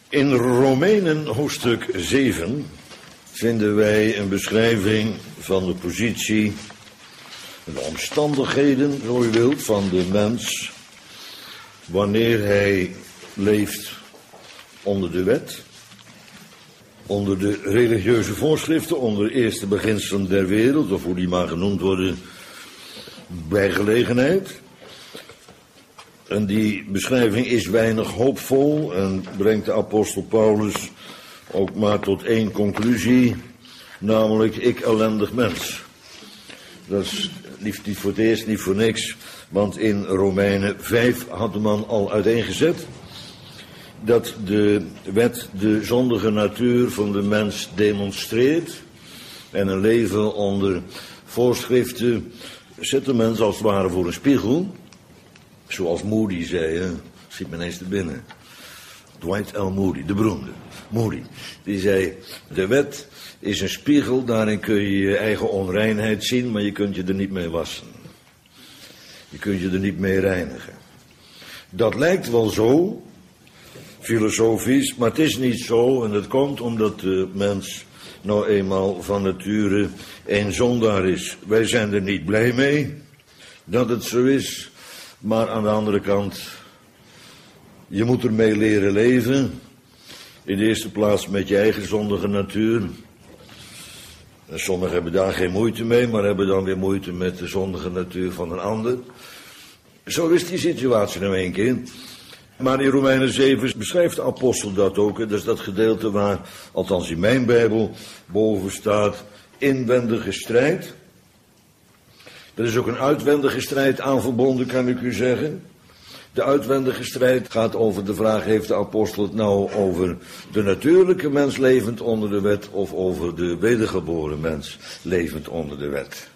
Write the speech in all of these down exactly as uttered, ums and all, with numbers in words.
In Romeinen hoofdstuk zeven vinden wij een beschrijving van de positie, de omstandigheden, zo u wilt, van de mens wanneer hij leeft onder de wet, onder de religieuze voorschriften, onder de eerste beginselen der wereld, of hoe die maar genoemd worden, bij gelegenheid. En die beschrijving is weinig hoopvol en brengt de apostel Paulus ook maar tot één conclusie, namelijk ik ellendig mens. Dat is niet, niet voor het eerst, niet voor niks, want in Romeinen vijf had de man al uiteengezet dat de wet de zondige natuur van de mens demonstreert en een leven onder voorschriften zet de mens als het ware voor een spiegel. Zoals Moody zei, hè? Schiet me ineens te binnen. Dwight L. Moody, de beroemde. Moody, die zei, de wet is een spiegel, daarin kun je je eigen onreinheid zien, maar je kunt je er niet mee wassen. Je kunt je er niet mee reinigen. Dat lijkt wel zo, filosofisch, maar het is niet zo, en dat komt omdat de mens nou eenmaal van nature een zondaar is. Wij zijn er niet blij mee dat het zo is. Maar aan de andere kant, je moet ermee leren leven. In de eerste plaats met je eigen zondige natuur. En sommigen hebben daar geen moeite mee, maar hebben dan weer moeite met de zondige natuur van een ander. Zo is die situatie nou een keer. Maar in Romeinen zeven beschrijft de apostel dat ook. Dat is dat gedeelte waar, althans in mijn Bijbel, boven staat inwendige strijd. Er is ook een uitwendige strijd aan verbonden, kan ik u zeggen. De uitwendige strijd gaat over de vraag, heeft de apostel het nou over de natuurlijke mens levend onder de wet of over de wedergeboren mens levend onder de wet?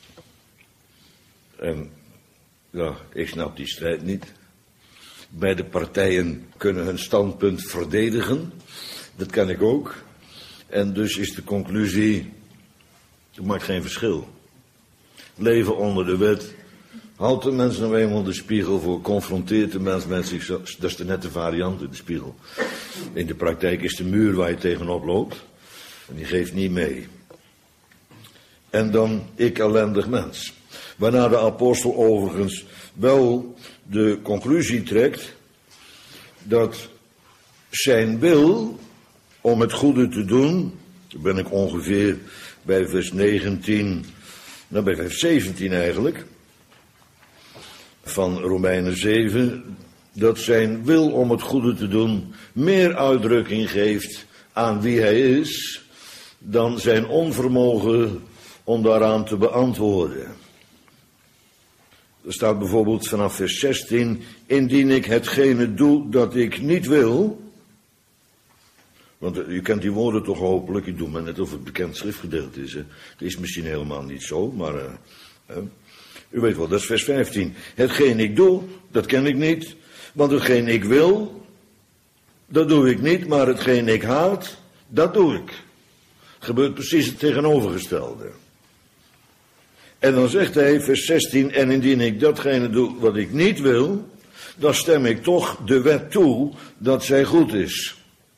En ja, ik snap die strijd niet. Beide partijen kunnen hun standpunt verdedigen. Dat kan ik ook. En dus is de conclusie, het maakt geen verschil. Leven onder de wet. Houdt de mens nou eenmaal de spiegel voor, confronteert de mens met zichzelf. Dat is de nette variant, de spiegel. In de praktijk is de muur waar je tegenop loopt. En die geeft niet mee. En dan ik ellendig mens. Waarna de apostel overigens wel de conclusie trekt dat zijn wil om het goede te doen, dan ben ik ongeveer bij vers negentien, nou bij vers zeventien eigenlijk, van Romeinen zeven, dat zijn wil om het goede te doen meer uitdrukking geeft aan wie hij is, dan zijn onvermogen om daaraan te beantwoorden. Er staat bijvoorbeeld vanaf vers zestien, indien ik hetgene doe dat ik niet wil. Want u kent die woorden toch hopelijk, ik doe maar net of het bekend schriftgedeelte is. Hè. Het is misschien helemaal niet zo, maar uh, uh, u weet wel, dat is vers vijftien. Hetgeen ik doe, dat ken ik niet, want hetgeen ik wil, dat doe ik niet, maar hetgeen ik haat, dat doe ik. Gebeurt precies het tegenovergestelde. En dan zegt hij, vers zestien, en indien ik datgene doe wat ik niet wil, dan stem ik toch de wet toe dat zij goed is.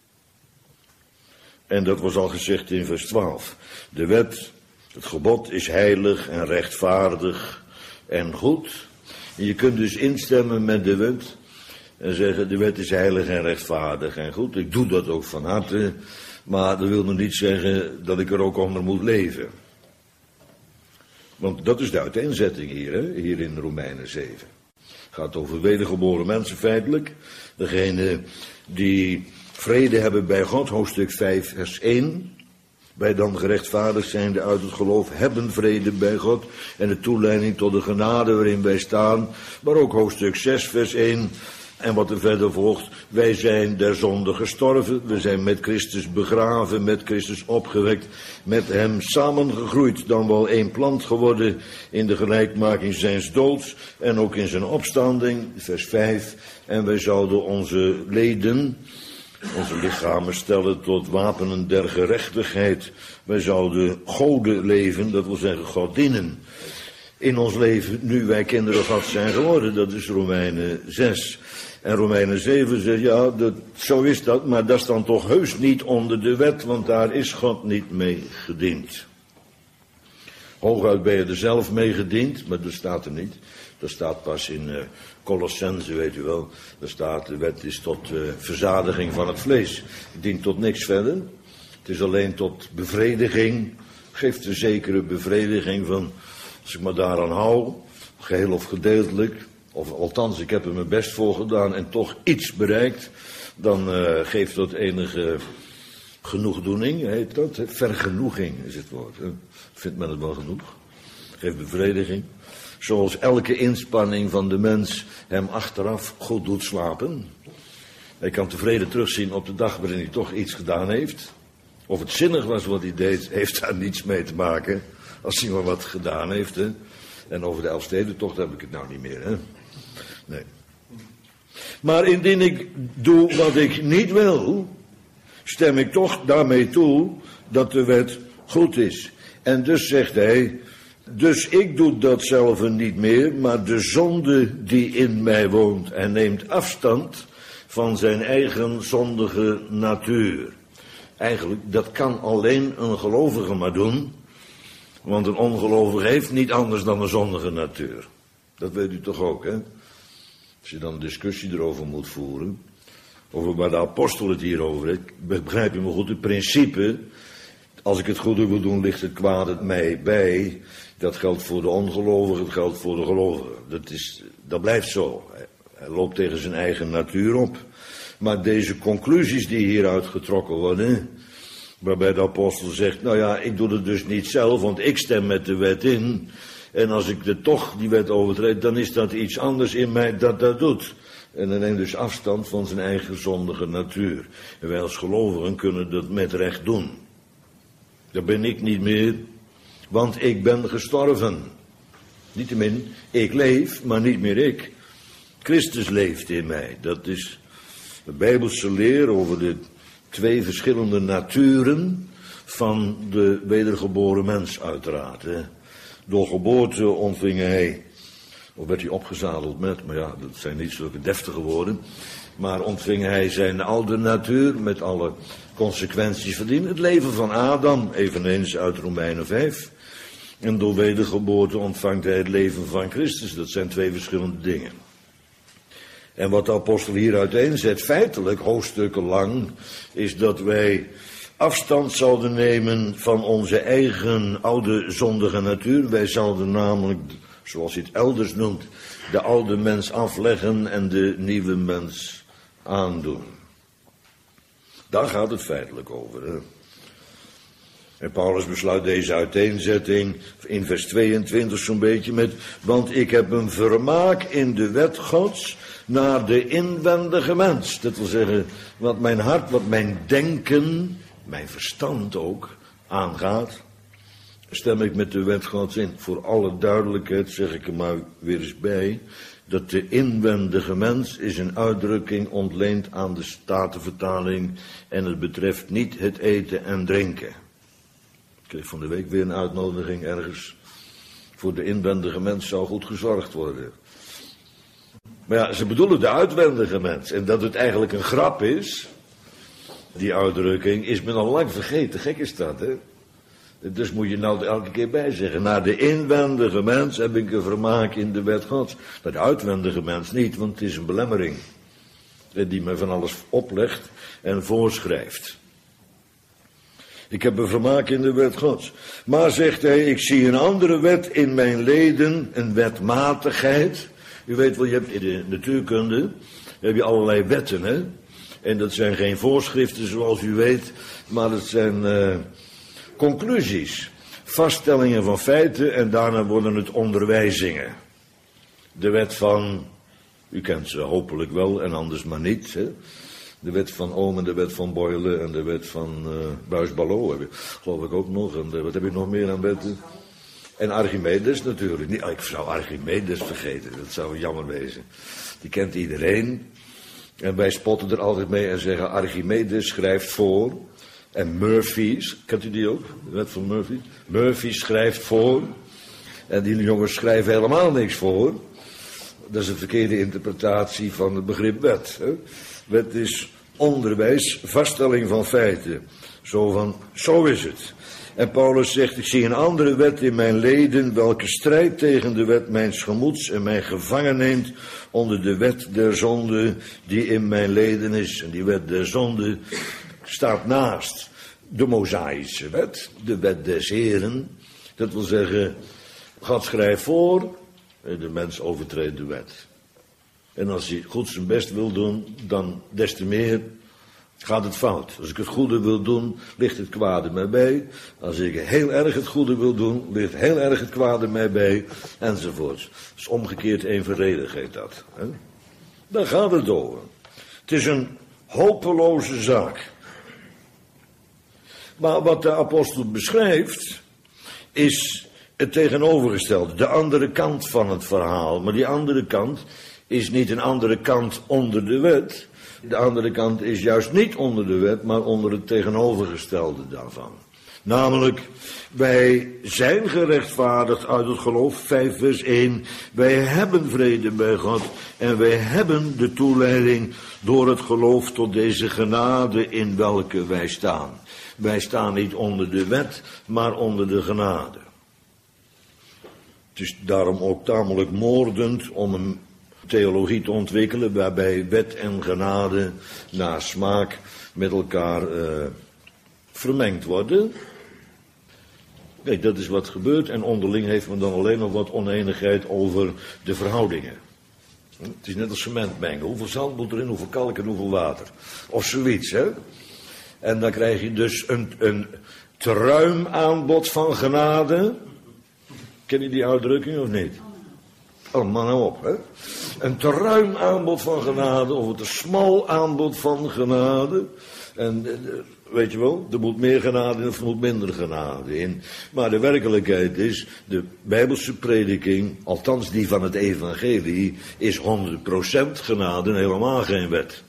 En dat was al gezegd in vers twaalf. De wet, het gebod is heilig en rechtvaardig en goed. En je kunt dus instemmen met de wet en zeggen, de wet is heilig en rechtvaardig en goed. Ik doe dat ook van harte, maar dat wil nog niet zeggen dat ik er ook onder moet leven. Want dat is de uiteenzetting hier, hè? Hier in Romeinen zeven. Het gaat over wedergeboren mensen feitelijk. Degene die vrede hebben bij God, hoofdstuk vijf, vers één. Wij dan gerechtvaardigd zijnde uit het geloof hebben vrede bij God. En de toeleiding tot de genade waarin wij staan. Maar ook hoofdstuk zes, vers één. En wat er verder volgt, wij zijn der zonde gestorven, we zijn met Christus begraven, met Christus opgewekt, met hem samengegroeid, dan wel één plant geworden in de gelijkmaking zijns doods en ook in zijn opstanding, vers vijf. En wij zouden onze leden, onze lichamen stellen tot wapenen der gerechtigheid. Wij zouden goden leven, dat wil zeggen godinnen. in ons leven nu wij kinderen Gods zijn geworden. Dat is Romeinen zes. En Romeinen zeven zegt, ja, dat, zo is dat, maar dat is dan toch heus niet onder de wet, want daar is God niet mee gediend. Hooguit ben je er zelf mee gediend, maar dat staat er niet. Dat staat pas in uh, Colossense, weet u wel. Daar staat, de wet is tot uh, verzadiging van het vlees. Het dient tot niks verder. Het is alleen tot bevrediging. Geeft een zekere bevrediging van, als ik me daaraan hou, geheel of gedeeltelijk, of althans ik heb er mijn best voor gedaan en toch iets bereikt, dan uh, geeft dat enige genoegdoening, heet dat. Hè? Vergenoeging is het woord. Hè? Vindt men het wel genoeg? Geeft bevrediging. Zoals elke inspanning van de mens hem achteraf goed doet slapen. Hij kan tevreden terugzien op de dag waarin hij toch iets gedaan heeft. Of het zinnig was wat hij deed, heeft daar niets mee te maken. Als hij maar wat gedaan heeft. Hè. En over de Elfstedentocht heb ik het nou niet meer. Hè. Nee. Maar indien ik doe wat ik niet wil, stem ik toch daarmee toe dat de wet goed is. En dus zegt hij, dus ik doe dat zelf niet meer, maar de zonde die in mij woont. Hij neemt afstand van zijn eigen zondige natuur. Eigenlijk, dat kan alleen een gelovige maar doen. Want een ongelovige heeft niet anders dan een zondige natuur. Dat weet u toch ook, hè? Als je dan een discussie erover moet voeren, over waar de apostel het hier over heeft, begrijp je me goed, het principe, als ik het goede wil doen, ligt het kwaad het mij bij. Dat geldt voor de ongelovigen, dat geldt voor de gelovigen. Dat, is, dat blijft zo. Hij loopt tegen zijn eigen natuur op. Maar deze conclusies die hieruit getrokken worden, waarbij de apostel zegt, nou ja, ik doe het dus niet zelf, want ik stem met de wet in. En als ik er toch die wet overtreed, dan is dat iets anders in mij dat dat doet. En dan neemt dus afstand van zijn eigen zondige natuur. En wij als gelovigen kunnen dat met recht doen. Dat ben ik niet meer, want ik ben gestorven. Niettemin, ik leef, maar niet meer ik. Christus leeft in mij. Dat is de Bijbelse leer over de twee verschillende naturen van de wedergeboren mens uiteraard. Hè. Door geboorte ontving hij, of werd hij opgezadeld met, maar ja, dat zijn niet zulke deftige woorden, maar ontving hij zijn oude natuur met alle consequenties van dien. Het leven van Adam, eveneens uit Romeinen vijf. En door wedergeboorte ontvangt hij het leven van Christus. Dat zijn twee verschillende dingen. En wat de apostel hier uiteenzet, feitelijk hoofdstukken lang, is dat wij afstand zouden nemen van onze eigen oude zondige natuur. Wij zouden namelijk, zoals hij het elders noemt, de oude mens afleggen en de nieuwe mens aandoen. Daar gaat het feitelijk over. Hè? En Paulus besluit deze uiteenzetting in vers tweeëntwintig zo'n beetje met, want ik heb een vermaak in de wet Gods naar de inwendige mens. Dat wil zeggen, wat mijn hart, wat mijn denken, mijn verstand ook aangaat, stem ik met de wet Gods in. Voor alle duidelijkheid zeg ik er maar weer eens bij, dat de inwendige mens is een uitdrukking ontleend aan de Statenvertaling en het betreft niet het eten en drinken. Ik kreeg van de week weer een uitnodiging ergens. Voor de inwendige mens zou goed gezorgd worden. Maar ja, ze bedoelen de uitwendige mens. En dat het eigenlijk een grap is, die uitdrukking, is men al lang vergeten. Gek is dat, hè? Dus moet je nou er elke keer bij zeggen. Naar de inwendige mens heb ik een vermaak in de wet Gods. Naar de uitwendige mens niet, want het is een belemmering. Die me van alles oplegt en voorschrijft. Ik heb een vermaak in de wet Gods. Maar, zegt hij, ik zie een andere wet in mijn leden, een wetmatigheid. U weet wel, je hebt in de natuurkunde, heb je allerlei wetten, hè. En dat zijn geen voorschriften zoals u weet, maar dat zijn uh, conclusies. Vaststellingen van feiten en daarna worden het onderwijzingen. De wet van, u kent ze hopelijk wel en anders maar niet, hè. De wet van Ohm en de wet van Boyle en de wet van uh, Buys-Ballot heb ik, geloof ik ook nog. En de, wat heb ik nog meer aan wetten? En Archimedes natuurlijk. Nee, ik zou Archimedes vergeten, dat zou jammer wezen. Die kent iedereen. En wij spotten er altijd mee en zeggen Archimedes schrijft voor. En Murphy, kent u die ook? De wet van Murphy? Murphy schrijft voor. En die jongens schrijven helemaal niks voor. Dat is een verkeerde interpretatie van het begrip wet. Hè? Wet is onderwijs, vaststelling van feiten. Zo van, zo is het. En Paulus zegt, ik zie een andere wet in mijn leden, welke strijd tegen de wet mijns gemoeds en mij gevangen neemt onder de wet der zonde die in mijn leden is. En die wet der zonde staat naast de Mosaïsche wet, de wet des Heren. Dat wil zeggen, God schrijft voor, de mens overtreedt de wet. En als hij goed zijn best wil doen, dan des te meer gaat het fout. Als ik het goede wil doen, ligt het kwade mij bij. Als ik heel erg het goede wil doen, ligt heel erg het kwade mij bij. Enzovoorts. Dus omgekeerd evenredig heet dat. Hè? Daar gaat het over. Het is een hopeloze zaak. Maar wat de apostel beschrijft, is het tegenovergestelde. De andere kant van het verhaal. Maar die andere kant is niet een andere kant onder de wet. De andere kant is juist niet onder de wet, maar onder het tegenovergestelde daarvan. Namelijk, wij zijn gerechtvaardigd uit het geloof, vijf vers één. Wij hebben vrede bij God en wij hebben de toeleiding door het geloof tot deze genade in welke wij staan. Wij staan niet onder de wet, maar onder de genade. Het is daarom ook tamelijk moordend om een theologie te ontwikkelen waarbij wet en genade naar smaak met elkaar uh, vermengd worden. Kijk, dat is wat gebeurt en onderling heeft men dan alleen nog wat oneenigheid over de verhoudingen. Het is net als cement mengen. Hoeveel zand moet erin, hoeveel kalk en hoeveel water. Of zoiets, hè. En dan krijg je dus een, een te ruim aanbod van genade. Ken je die uitdrukking of niet? Oh, man, nou op, hè. Een te ruim aanbod van genade, of een te smal aanbod van genade. En, weet je wel, er moet meer genade in of er moet minder genade in. Maar de werkelijkheid is, de Bijbelse prediking, althans die van het evangelie, is honderd procent genade en helemaal geen wet.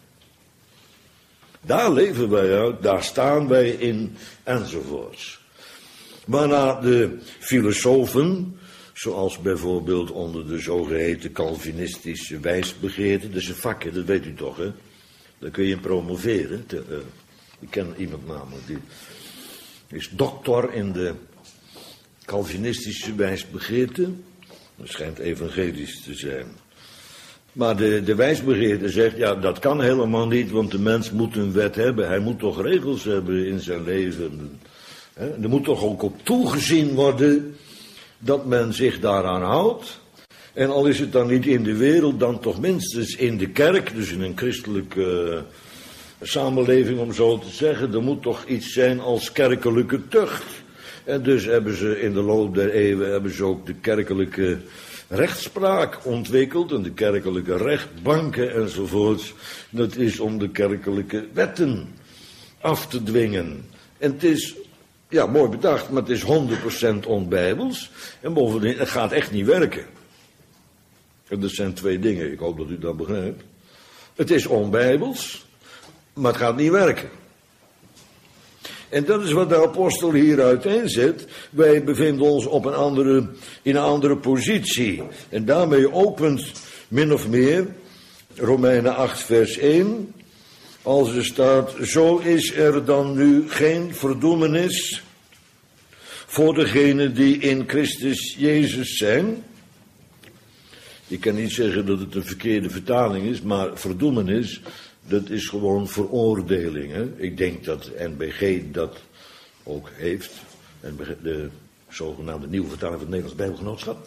Daar leven wij uit, daar staan wij in, enzovoorts. Waarna de filosofen, zoals bijvoorbeeld onder de zogeheten Calvinistische wijsbegeerte, dat is een vakje, dat weet u toch, hè? Daar kun je in promoveren. Te, uh, ik ken iemand namelijk, die is doctor in de Calvinistische wijsbegeerte. Dat schijnt evangelisch te zijn. Maar de, de wijsbegeerte zegt, ja, dat kan helemaal niet, want de mens moet een wet hebben. Hij moet toch regels hebben in zijn leven. Hè? Er moet toch ook op toegezien worden dat men zich daaraan houdt. En al is het dan niet in de wereld, dan toch minstens in de kerk, dus in een christelijke uh, samenleving om zo te zeggen. Er moet toch iets zijn als kerkelijke tucht. En dus hebben ze in de loop der eeuwen hebben ze ook de kerkelijke rechtspraak ontwikkeld en de kerkelijke rechtbanken enzovoorts. Dat is om de kerkelijke wetten af te dwingen. En het is, ja, mooi bedacht, maar het is honderd procent onbijbels. En bovendien, het gaat echt niet werken. En dat zijn twee dingen, ik hoop dat u dat begrijpt. Het is onbijbels, maar het gaat niet werken. En dat is wat de apostel hier uiteenzet. Wij bevinden ons op een andere, in een andere positie. En daarmee opent min of meer Romeinen acht vers één. Als er staat, zo is er dan nu geen verdoemenis voor degenen die in Christus Jezus zijn. Ik kan niet zeggen dat het een verkeerde vertaling is, maar verdoemenis, dat is gewoon veroordeling. Hè? Ik denk dat N B G dat ook heeft. De zogenaamde nieuwe vertaling van het Nederlands Bijbelgenootschap.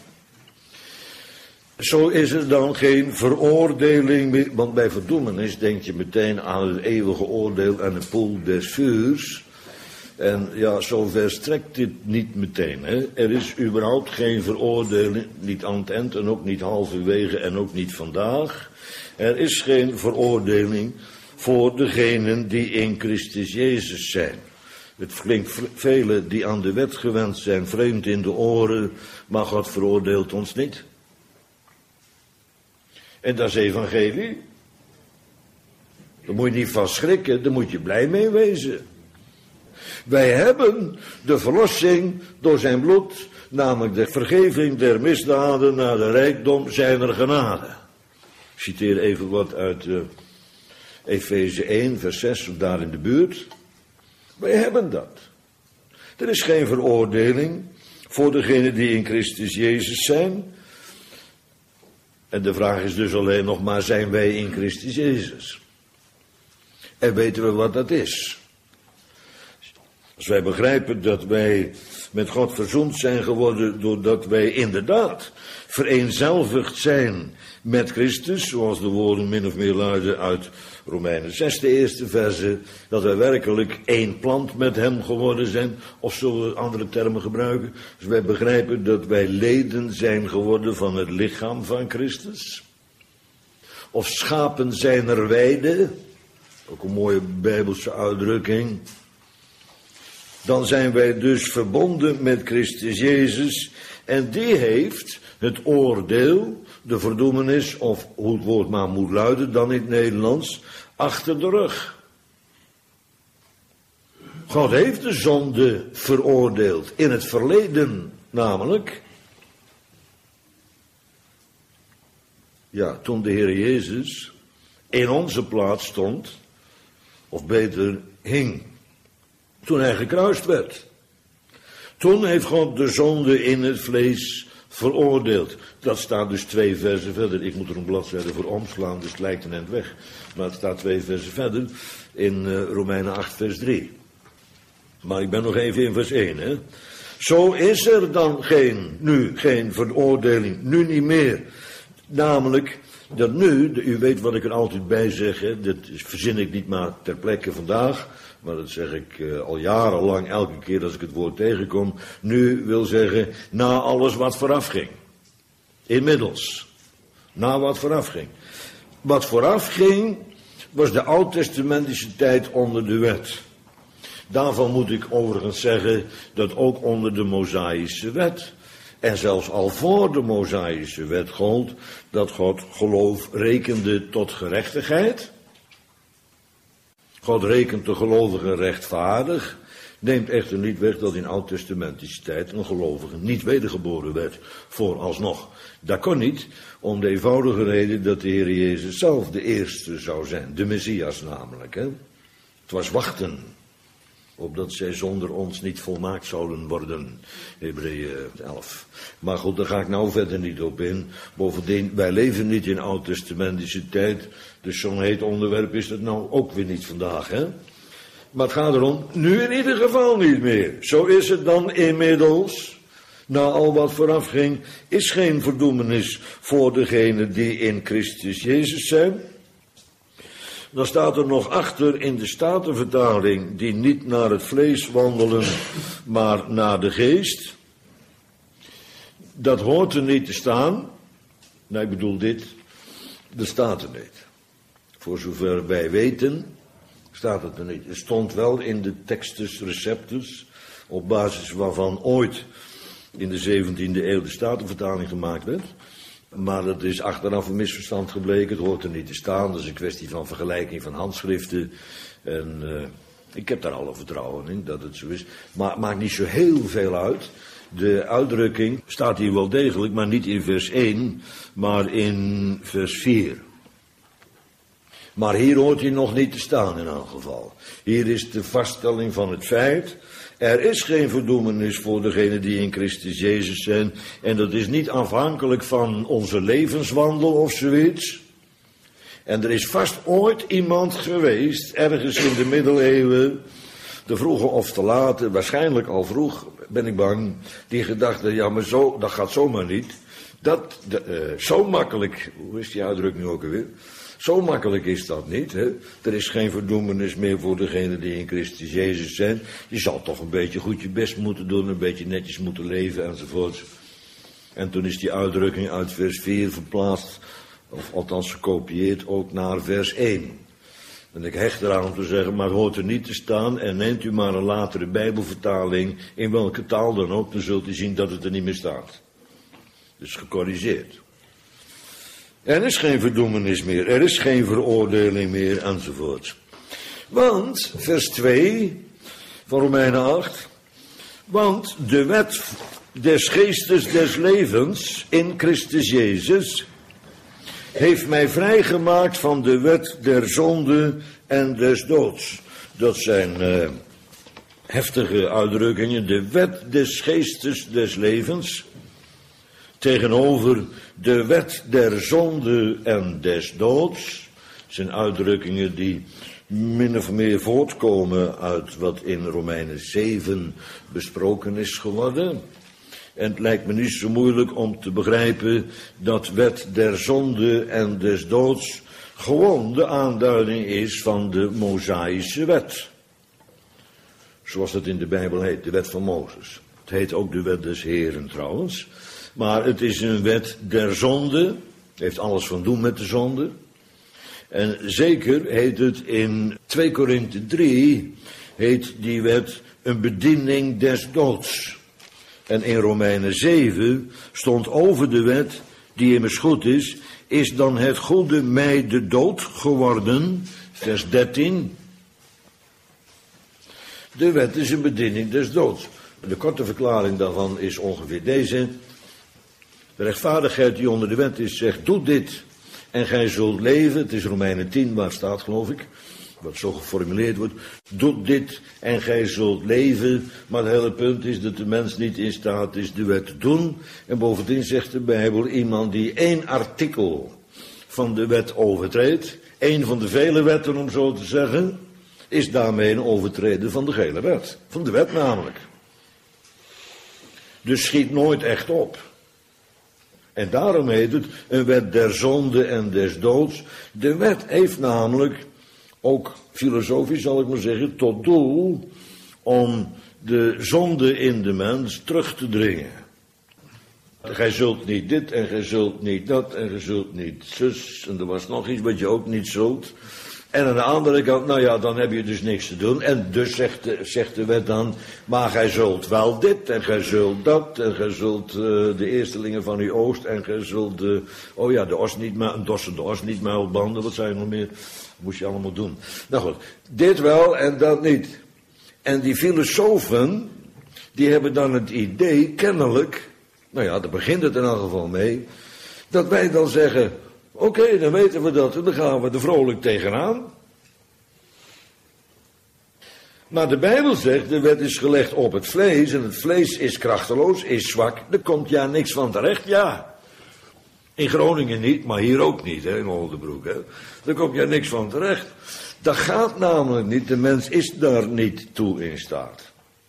Zo is er dan geen veroordeling meer, want bij verdoemenis denk je meteen aan het eeuwige oordeel en de poel des vuurs. En ja, zover strekt dit niet meteen. Hè? Er is überhaupt geen veroordeling, niet aan het eind en ook niet halverwege en ook niet vandaag. Er is geen veroordeling voor degenen die in Christus Jezus zijn. Het klinkt velen die aan de wet gewend zijn, vreemd in de oren, maar God veroordeelt ons niet. En dat is evangelie. Daar moet je niet van schrikken, daar moet je blij mee wezen. Wij hebben de verlossing door zijn bloed, namelijk de vergeving der misdaden naar de rijkdom zijner genade. Ik citeer even wat uit uh, Efeze één, vers zes, of daar in de buurt. Wij hebben dat. Er is geen veroordeling voor degenen die in Christus Jezus zijn. En de vraag is dus alleen nog maar, zijn wij in Christus Jezus? En weten we wat dat is? Als wij begrijpen dat wij met God verzoend zijn geworden doordat wij inderdaad vereenzelvigd zijn met Christus, zoals de woorden min of meer luiden uit Romeinen zes, de eerste verse, dat wij werkelijk één plant met hem geworden zijn, of zullen we andere termen gebruiken? Dus wij begrijpen dat wij leden zijn geworden van het lichaam van Christus, of schapen zijner weide, ook een mooie Bijbelse uitdrukking. Dan zijn wij dus verbonden met Christus Jezus en die heeft het oordeel, de verdoemenis, of hoe het woord maar moet luiden dan in het Nederlands, achter de rug. God heeft de zonde veroordeeld, in het verleden namelijk. Ja, toen de Heer Jezus in onze plaats stond, of beter hing, toen hij gekruist werd. Toen heeft God de zonde in het vlees veroordeeld. Dat staat dus twee versen verder. Ik moet er een bladzijde voor omslaan, dus het lijkt een eind weg. Maar het staat twee versen verder in uh, Romeinen acht, vers drie. Maar ik ben nog even in vers één, hè. Zo is er dan geen, nu geen veroordeling, nu niet meer. Namelijk dat nu, u weet wat ik er altijd bij zeg, hè, dat verzin ik niet maar ter plekke vandaag, maar dat zeg ik uh, al jarenlang, elke keer als ik het woord tegenkom. Nu wil zeggen, na alles wat vooraf ging. Inmiddels. Na wat vooraf ging. Wat vooraf ging, was de oud-testamentische tijd onder de wet. Daarvan moet ik overigens zeggen, dat ook onder de Mosaïsche wet, en zelfs al voor de Mosaïsche wet gold, dat God geloof rekende tot gerechtigheid. God rekent de gelovigen rechtvaardig, neemt echter niet weg dat in oud-testamentische tijd een gelovige niet wedergeboren werd, vooralsnog. Dat kon niet, om de eenvoudige reden dat de Heer Jezus zelf de eerste zou zijn, de Messias namelijk. Hè? Het was wachten, opdat zij zonder ons niet volmaakt zouden worden, Hebreeën elf. Maar goed, daar ga ik nou verder niet op in. Bovendien, wij leven niet in oud-testamentische tijd, dus zo'n heet onderwerp is dat nou ook weer niet vandaag, hè. Maar het gaat erom, nu in ieder geval niet meer. Zo is het dan inmiddels, na al wat vooraf ging, is geen verdoemenis voor degenen die in Christus Jezus zijn. Dan staat er nog achter in de Statenvertaling, die niet naar het vlees wandelen, maar naar de geest. Dat hoort er niet te staan. Nou, ik bedoel dit, er staat er niet. Voor zover wij weten, staat het er niet. Het stond wel in de Textus Receptus, op basis waarvan ooit in de zeventiende eeuw de Statenvertaling gemaakt werd. Maar dat is achteraf een misverstand gebleken, het hoort er niet te staan. Dat is een kwestie van vergelijking van handschriften. En uh, ik heb daar alle vertrouwen in dat het zo is. Maar het maakt niet zo heel veel uit. De uitdrukking staat hier wel degelijk, maar niet in vers één, maar in vers vier. Maar hier hoort hij nog niet te staan in elk geval. Hier is de vaststelling van het feit, er is geen verdoemenis voor degenen die in Christus Jezus zijn. En dat is niet afhankelijk van onze levenswandel of zoiets. En er is vast ooit iemand geweest, ergens in de middeleeuwen, te vroege of te late, waarschijnlijk al vroeg, ben ik bang, die gedacht, ja maar zo, dat gaat zomaar niet. Dat, de, uh, zo makkelijk, hoe is die uitdrukking ook alweer? Zo makkelijk is dat niet, hè. Er is geen verdoemenis meer voor degenen die in Christus Jezus zijn. Je zal toch een beetje goed je best moeten doen, een beetje netjes moeten leven enzovoort. En toen is die uitdrukking uit vers vier verplaatst, of althans gekopieerd, ook naar vers één. En ik hecht eraan om te zeggen, maar het hoort er niet te staan en neemt u maar een latere Bijbelvertaling, in welke taal dan ook, dan zult u zien dat het er niet meer staat. Dus gecorrigeerd. Er is geen verdoemenis meer, er is geen veroordeling meer, enzovoort. Want, vers twee, van Romeinen acht. Want de wet des geestes des levens in Christus Jezus heeft mij vrijgemaakt van de wet der zonde en des doods. Dat zijn uh, heftige uitdrukkingen. De wet des geestes des levens tegenover de wet der zonde en des doods. Dat zijn uitdrukkingen die min of meer voortkomen uit wat in Romeinen zeven besproken is geworden. En het lijkt me niet zo moeilijk om te begrijpen dat wet der zonde en des doods gewoon de aanduiding is van de Mosaïsche wet. Zoals het in de Bijbel heet, de wet van Mozes. Het heet ook de wet des Heren trouwens. Maar het is een wet der zonde, heeft alles van doen met de zonde. En zeker heet het in twee Korinthe drie, heet die wet een bediening des doods. En in Romeinen zeven stond over de wet, die immers goed is, is dan het goede mij de dood geworden, vers dertien. De wet is een bediening des doods. De korte verklaring daarvan is ongeveer deze. De rechtvaardigheid die onder de wet is, zegt, doe dit en gij zult leven. Het is Romeinen tien waar staat, geloof ik, wat zo geformuleerd wordt. Doe dit en gij zult leven. Maar het hele punt is dat de mens niet in staat is de wet te doen. En bovendien zegt de Bijbel, iemand die één artikel van de wet overtreedt, één van de vele wetten om zo te zeggen, is daarmee een overtreden van de gehele wet. Van de wet namelijk. Dus schiet nooit echt op. En daarom heet het een wet der zonde en des doods. De wet heeft namelijk, ook filosofisch zal ik maar zeggen, tot doel om de zonde in de mens terug te dringen. Gij zult niet dit en gij zult niet dat en gij zult niet zus. En er was nog iets wat je ook niet zult. En aan de andere kant, nou ja, dan heb je dus niks te doen. En dus zegt de, zegt de wet dan, maar gij zult wel dit en gij zult dat. En gij zult uh, de eerstelingen van uw oost en gij zult, uh, oh ja, de os niet, een dossen de os niet muilbanden. Wat zijn er nog meer? Moest je allemaal doen. Nou goed, dit wel en dat niet. En die filosofen, die hebben dan het idee, kennelijk, nou ja, daar begint het in elk geval mee, dat wij dan zeggen, oké, okay, dan weten we dat en dan gaan we er vrolijk tegenaan. Maar de Bijbel zegt, de wet is gelegd op het vlees en het vlees is krachteloos, is zwak. Er komt ja niks van terecht, ja. In Groningen niet, maar hier ook niet, hè, in Oldenbroek. Hè. Daar komt ja niks van terecht. Dat gaat namelijk niet, de mens is daar niet toe in staat.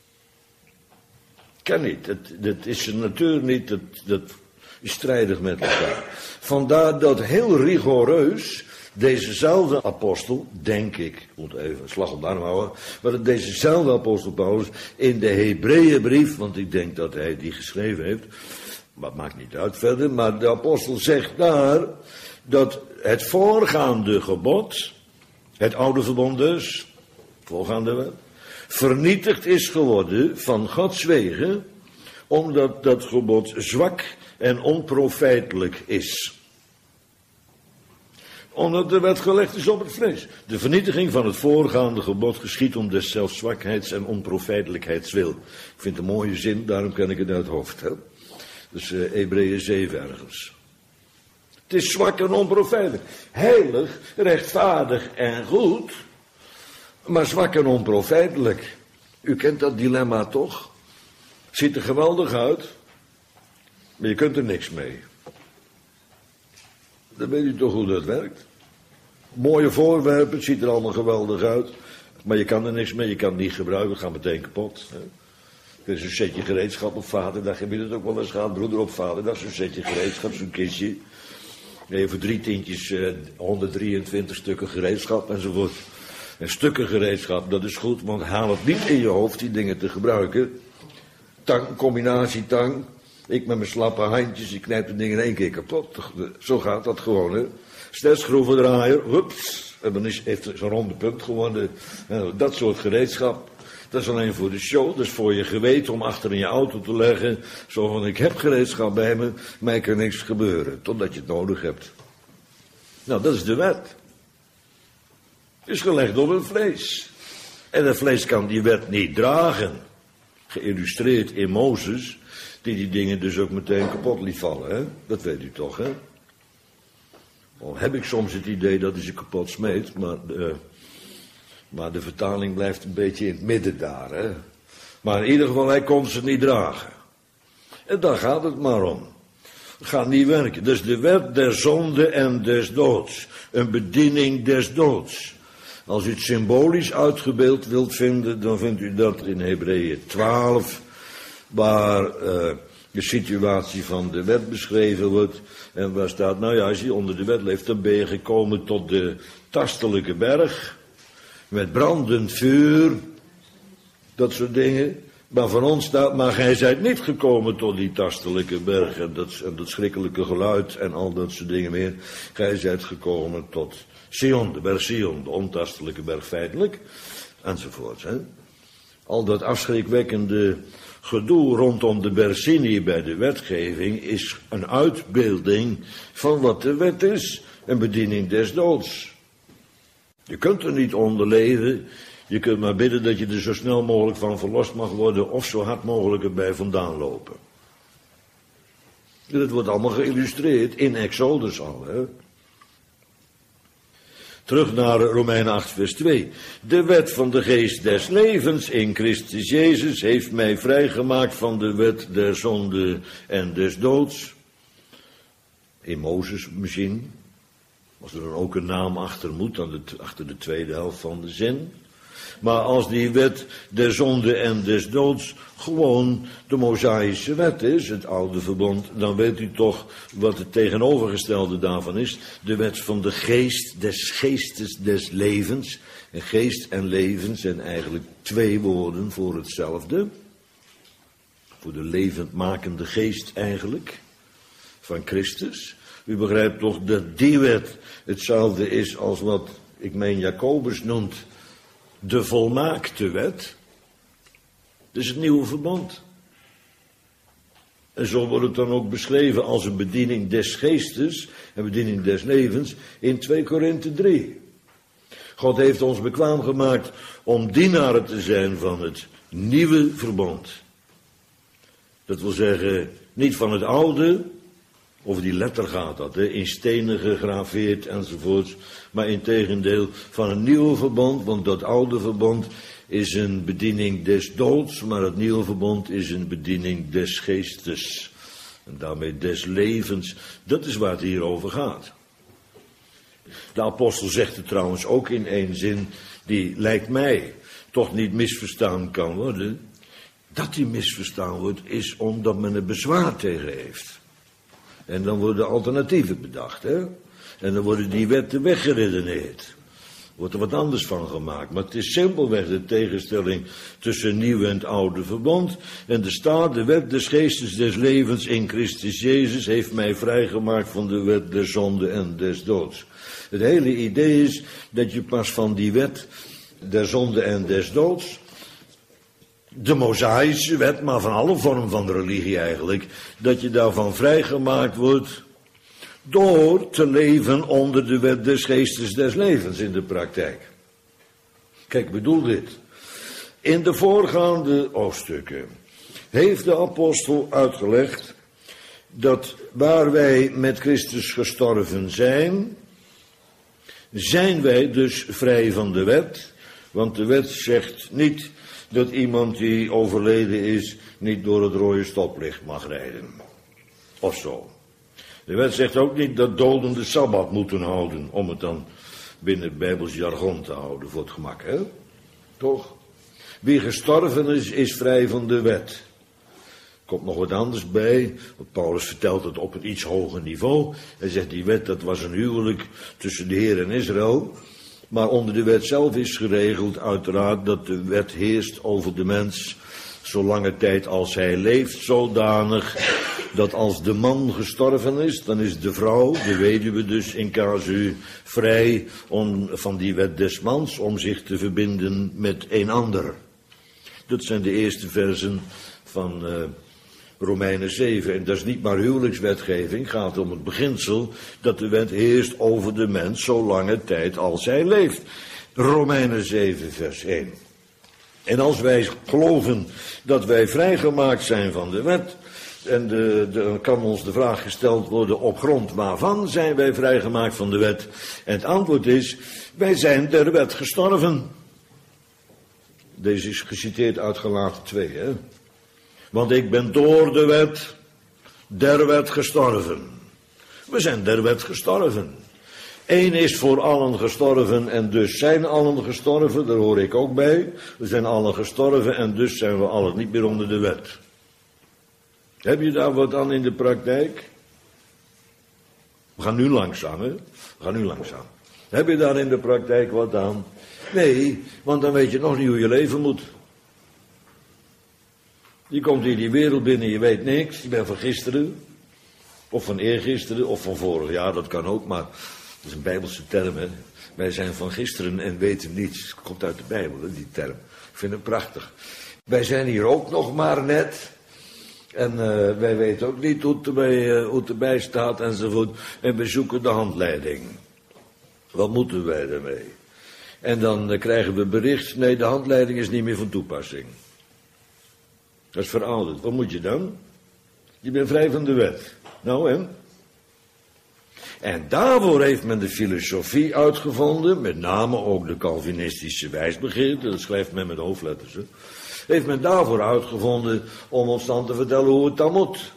Kan niet, dat, dat is zijn natuur niet, dat, dat is strijdig met elkaar. Vandaar dat heel rigoureus dezezelfde apostel, denk ik, ik moet even een slag op de arm houden, maar dat dezezelfde apostel Paulus in de Hebreeënbrief, want ik denk dat hij die geschreven heeft, maar het maakt niet uit verder, maar de apostel zegt daar dat het voorgaande gebod, het oude verbond dus, voorgaande wet, vernietigd is geworden van Gods wegen, omdat dat gebod zwak en onprofijtelijk is. Omdat de wet gelegd is op het vlees. De vernietiging van het voorgaande gebod geschiet om des zelfs zwakheids en onprofijtelijkheids wil. Ik vind het een mooie zin, daarom ken ik het uit het hoofd. Hè? Dus uh, Hebreeën zeven ergens. Het is zwak en onprofijtelijk. Heilig, rechtvaardig en goed, maar zwak en onprofijtelijk. U kent dat dilemma toch? Ziet er geweldig uit, maar je kunt er niks mee. Dan weet u toch hoe dat werkt. Mooie voorwerpen, het ziet er allemaal geweldig uit, maar je kan er niks mee, je kan het niet gebruiken, het gaat meteen kapot. Hè. Er is een setje gereedschap op vaderdag, heb je het ook wel eens gehad, broeder op vaderdag, zo'n setje gereedschap, zo'n kistje. Nee, voor drie tientjes eh, honderddrieëntwintig stukken gereedschap enzovoort. En stukken gereedschap, dat is goed, want haal het niet in je hoofd die dingen te gebruiken. Tang, combinatie tang. Ik met mijn slappe handjes, ik knijp de dingen in één keer kapot. Zo gaat dat gewoon, hè. Stesschroevendraaier, hups, en dan is, heeft zo'n ronde punt geworden. Nou, dat soort gereedschap, dat is alleen voor de show, dat is voor je geweten om achter in je auto te leggen. Zo van, ik heb gereedschap bij me, mij kan niks gebeuren, totdat je het nodig hebt. Nou, dat is de wet. Is gelegd op het vlees. En het vlees kan die wet niet dragen. Geïllustreerd in Mozes, die die dingen dus ook meteen kapot liet vallen. Hè? Dat weet u toch, hè? Al heb ik soms het idee dat hij ze kapot smeet, maar de, maar de vertaling blijft een beetje in het midden daar. Hè? Maar in ieder geval, hij kon ze niet dragen. En daar gaat het maar om. Het gaat niet werken. Dus de wet der zonde en des doods. Een bediening des doods. Als u het symbolisch uitgebeeld wilt vinden, dan vindt u dat in Hebreeën twaalf, waar uh, de situatie van de wet beschreven wordt. En waar staat, nou ja, als je onder de wet leeft, dan ben je gekomen tot de tastelijke berg. Met brandend vuur. Dat soort dingen. Maar van ons staat, maar gij zijt niet gekomen tot die tastelijke berg. En dat, en dat schrikkelijke geluid en al dat soort dingen meer. Gij zijt gekomen tot Sion, de berg Sion, de ontastelijke berg feitelijk. Enzovoort. Hè. Al dat afschrikwekkende gedoe rondom de berg Sinai bij de wetgeving is een uitbeelding van wat de wet is. Een bediening des doods. Je kunt er niet onder leven. Je kunt maar bidden dat je er zo snel mogelijk van verlost mag worden of zo hard mogelijk erbij vandaan lopen. Dat wordt allemaal geïllustreerd in Exodus al. Hè? Terug naar Romeinen acht vers twee. De wet van de geest des levens in Christus Jezus heeft mij vrijgemaakt van de wet der zonde en des doods. In Mozes misschien. Als er dan ook een naam achter moet, dan de, achter de tweede helft van de zin. Maar als die wet der zonde en des doods gewoon de Mosaïsche wet is, het oude verbond, dan weet u toch wat het tegenovergestelde daarvan is. De wet van de geest, des geestes des levens. En geest en leven zijn eigenlijk twee woorden voor hetzelfde. Voor de levendmakende geest eigenlijk, van Christus. U begrijpt toch dat die wet hetzelfde is als wat, ik meen Jacobus noemt, de volmaakte wet. Dus het nieuwe verbond. En zo wordt het dan ook beschreven als een bediening des geestes en bediening des levens in twee Korinthe drie. God heeft ons bekwaam gemaakt om dienaren te zijn van het nieuwe verbond. Dat wil zeggen, niet van het oude, over die letter gaat dat, hè, in stenen gegraveerd enzovoort, maar integendeel van een nieuwe verbond, want dat oude verbond is een bediening des doods, maar het nieuwe verbond is een bediening des geestes. En daarmee des levens, dat is waar het hier over gaat. De apostel zegt het trouwens ook in één zin, die lijkt mij toch niet misverstaan kan worden. Dat die misverstaan wordt, is omdat men er bezwaar tegen heeft. En dan worden alternatieven bedacht, hè. En dan worden die wetten weggeredeneerd. Wordt er wat anders van gemaakt. Maar het is simpelweg de tegenstelling tussen nieuw en het oude verbond. En er staat, de wet des geestes des levens in Christus Jezus heeft mij vrijgemaakt van de wet der zonde en des doods. Het hele idee is dat je pas van die wet der zonde en des doods, de Mosaïsche wet, maar van alle vormen van de religie eigenlijk, dat je daarvan vrijgemaakt wordt door te leven onder de wet des geestes des levens in de praktijk. Kijk, ik bedoel dit. In de voorgaande hoofdstukken heeft de apostel uitgelegd dat waar wij met Christus gestorven zijn, zijn wij dus vrij van de wet, want de wet zegt niet dat iemand die overleden is niet door het rode stoplicht mag rijden. Of zo. De wet zegt ook niet dat doden de Sabbat moeten houden, om het dan binnen het Bijbels jargon te houden, voor het gemak, hè? Toch? Wie gestorven is, is vrij van de wet. Er komt nog wat anders bij, want Paulus vertelt het op een iets hoger niveau. Hij zegt, die wet, dat was een huwelijk tussen de Heer en Israël. Maar onder de wet zelf is geregeld uiteraard dat de wet heerst over de mens zolange tijd als hij leeft, zodanig dat als de man gestorven is, dan is de vrouw, de weduwe dus in casu, vrij om, van die wet des mans om zich te verbinden met een ander. Dat zijn de eerste versen van uh, Romeinen zeven. En dat is niet maar huwelijkswetgeving, het gaat om het beginsel dat de wet heerst over de mens zolange tijd als hij leeft. Romeinen zeven vers één. En als wij geloven dat wij vrijgemaakt zijn van de wet, en de, de, kan ons de vraag gesteld worden, op grond waarvan zijn wij vrijgemaakt van de wet? En het antwoord is, wij zijn der wet gestorven. Deze is geciteerd uit Galaten twee, hè. Want ik ben door de wet, der wet gestorven. We zijn der wet gestorven. Eén is voor allen gestorven en dus zijn allen gestorven, daar hoor ik ook bij. We zijn allen gestorven en dus zijn we allen niet meer onder de wet. Heb je daar wat aan in de praktijk? We gaan nu langzaam, hè? We gaan nu langzaam. Heb je daar in de praktijk wat aan? Nee, want dan weet je nog niet hoe je leven moet. Je komt in die wereld binnen, je weet niks. Je bent van gisteren, of van eergisteren, of van vorig jaar, dat kan ook, maar dat is een Bijbelse term, hè. Wij zijn van gisteren en weten niets. Het komt uit de Bijbel, hè, die term. Ik vind het prachtig. Wij zijn hier ook nog maar net. En uh, wij weten ook niet hoe het, erbij, uh, hoe het erbij staat enzovoort. En we zoeken de handleiding. Wat moeten wij daarmee? En dan uh, krijgen we bericht, nee, de handleiding is niet meer van toepassing. Dat is verouderd. Wat moet je dan? Je bent vrij van de wet. Nou, hè? En daarvoor heeft men de filosofie uitgevonden, met name ook de Calvinistische wijsbegeerte, dat schrijft men met hoofdletters, hè. Heeft men daarvoor uitgevonden om ons dan te vertellen hoe het dan moet.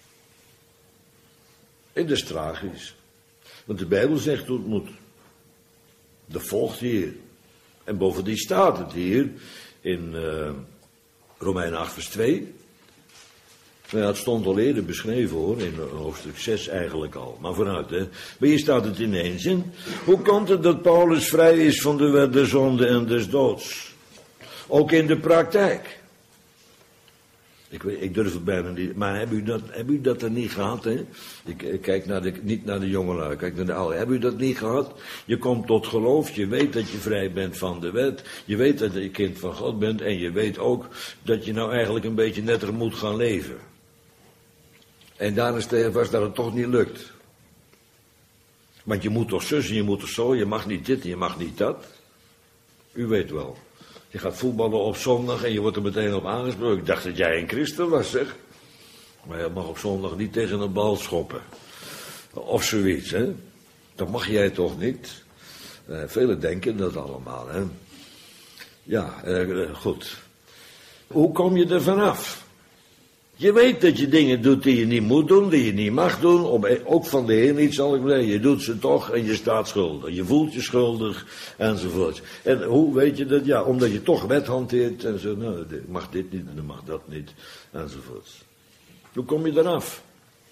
En dat is tragisch. Want de Bijbel zegt hoe het moet. Dat volgt hier. En bovendien staat het hier in uh, Romeinen acht vers twee. Nou ja, het stond al eerder beschreven hoor, in hoofdstuk zes eigenlijk al. Maar vooruit, hè. Maar hier staat het in één zin. Hoe komt het dat Paulus vrij is van de wet der zonde en des doods? Ook in de praktijk. Ik, weet, ik durf het bijna niet. Maar hebben u dat, hebben u dat er niet gehad, hè? Ik, ik kijk naar de, niet naar de jongelui, ik kijk naar de oude. Hebben u dat niet gehad? Je komt tot geloof, je weet dat je vrij bent van de wet. Je weet dat je kind van God bent. En je weet ook dat je nou eigenlijk een beetje netter moet gaan leven. En daar is het vast dat het toch niet lukt. Want je moet toch zus en je moet toch zo, je mag niet dit en je mag niet dat. U weet wel. Je gaat voetballen op zondag en je wordt er meteen op aangesproken. Ik dacht dat jij een christen was, zeg. Maar je mag op zondag niet tegen een bal schoppen. Of zoiets, hè. Dat mag jij toch niet. Uh, velen denken dat allemaal, hè. Ja, uh, goed. Hoe kom je er vanaf? Je weet dat je dingen doet die je niet moet doen, die je niet mag doen. Op, ook van de Heer niet, zal ik zeggen. Je doet ze toch en je staat schuldig. Je voelt je schuldig, enzovoort. En hoe weet je dat? Ja, omdat je toch wet hanteert en zo. Nou, mag dit niet en dan mag dat niet, enzovoort. Hoe kom je eraf?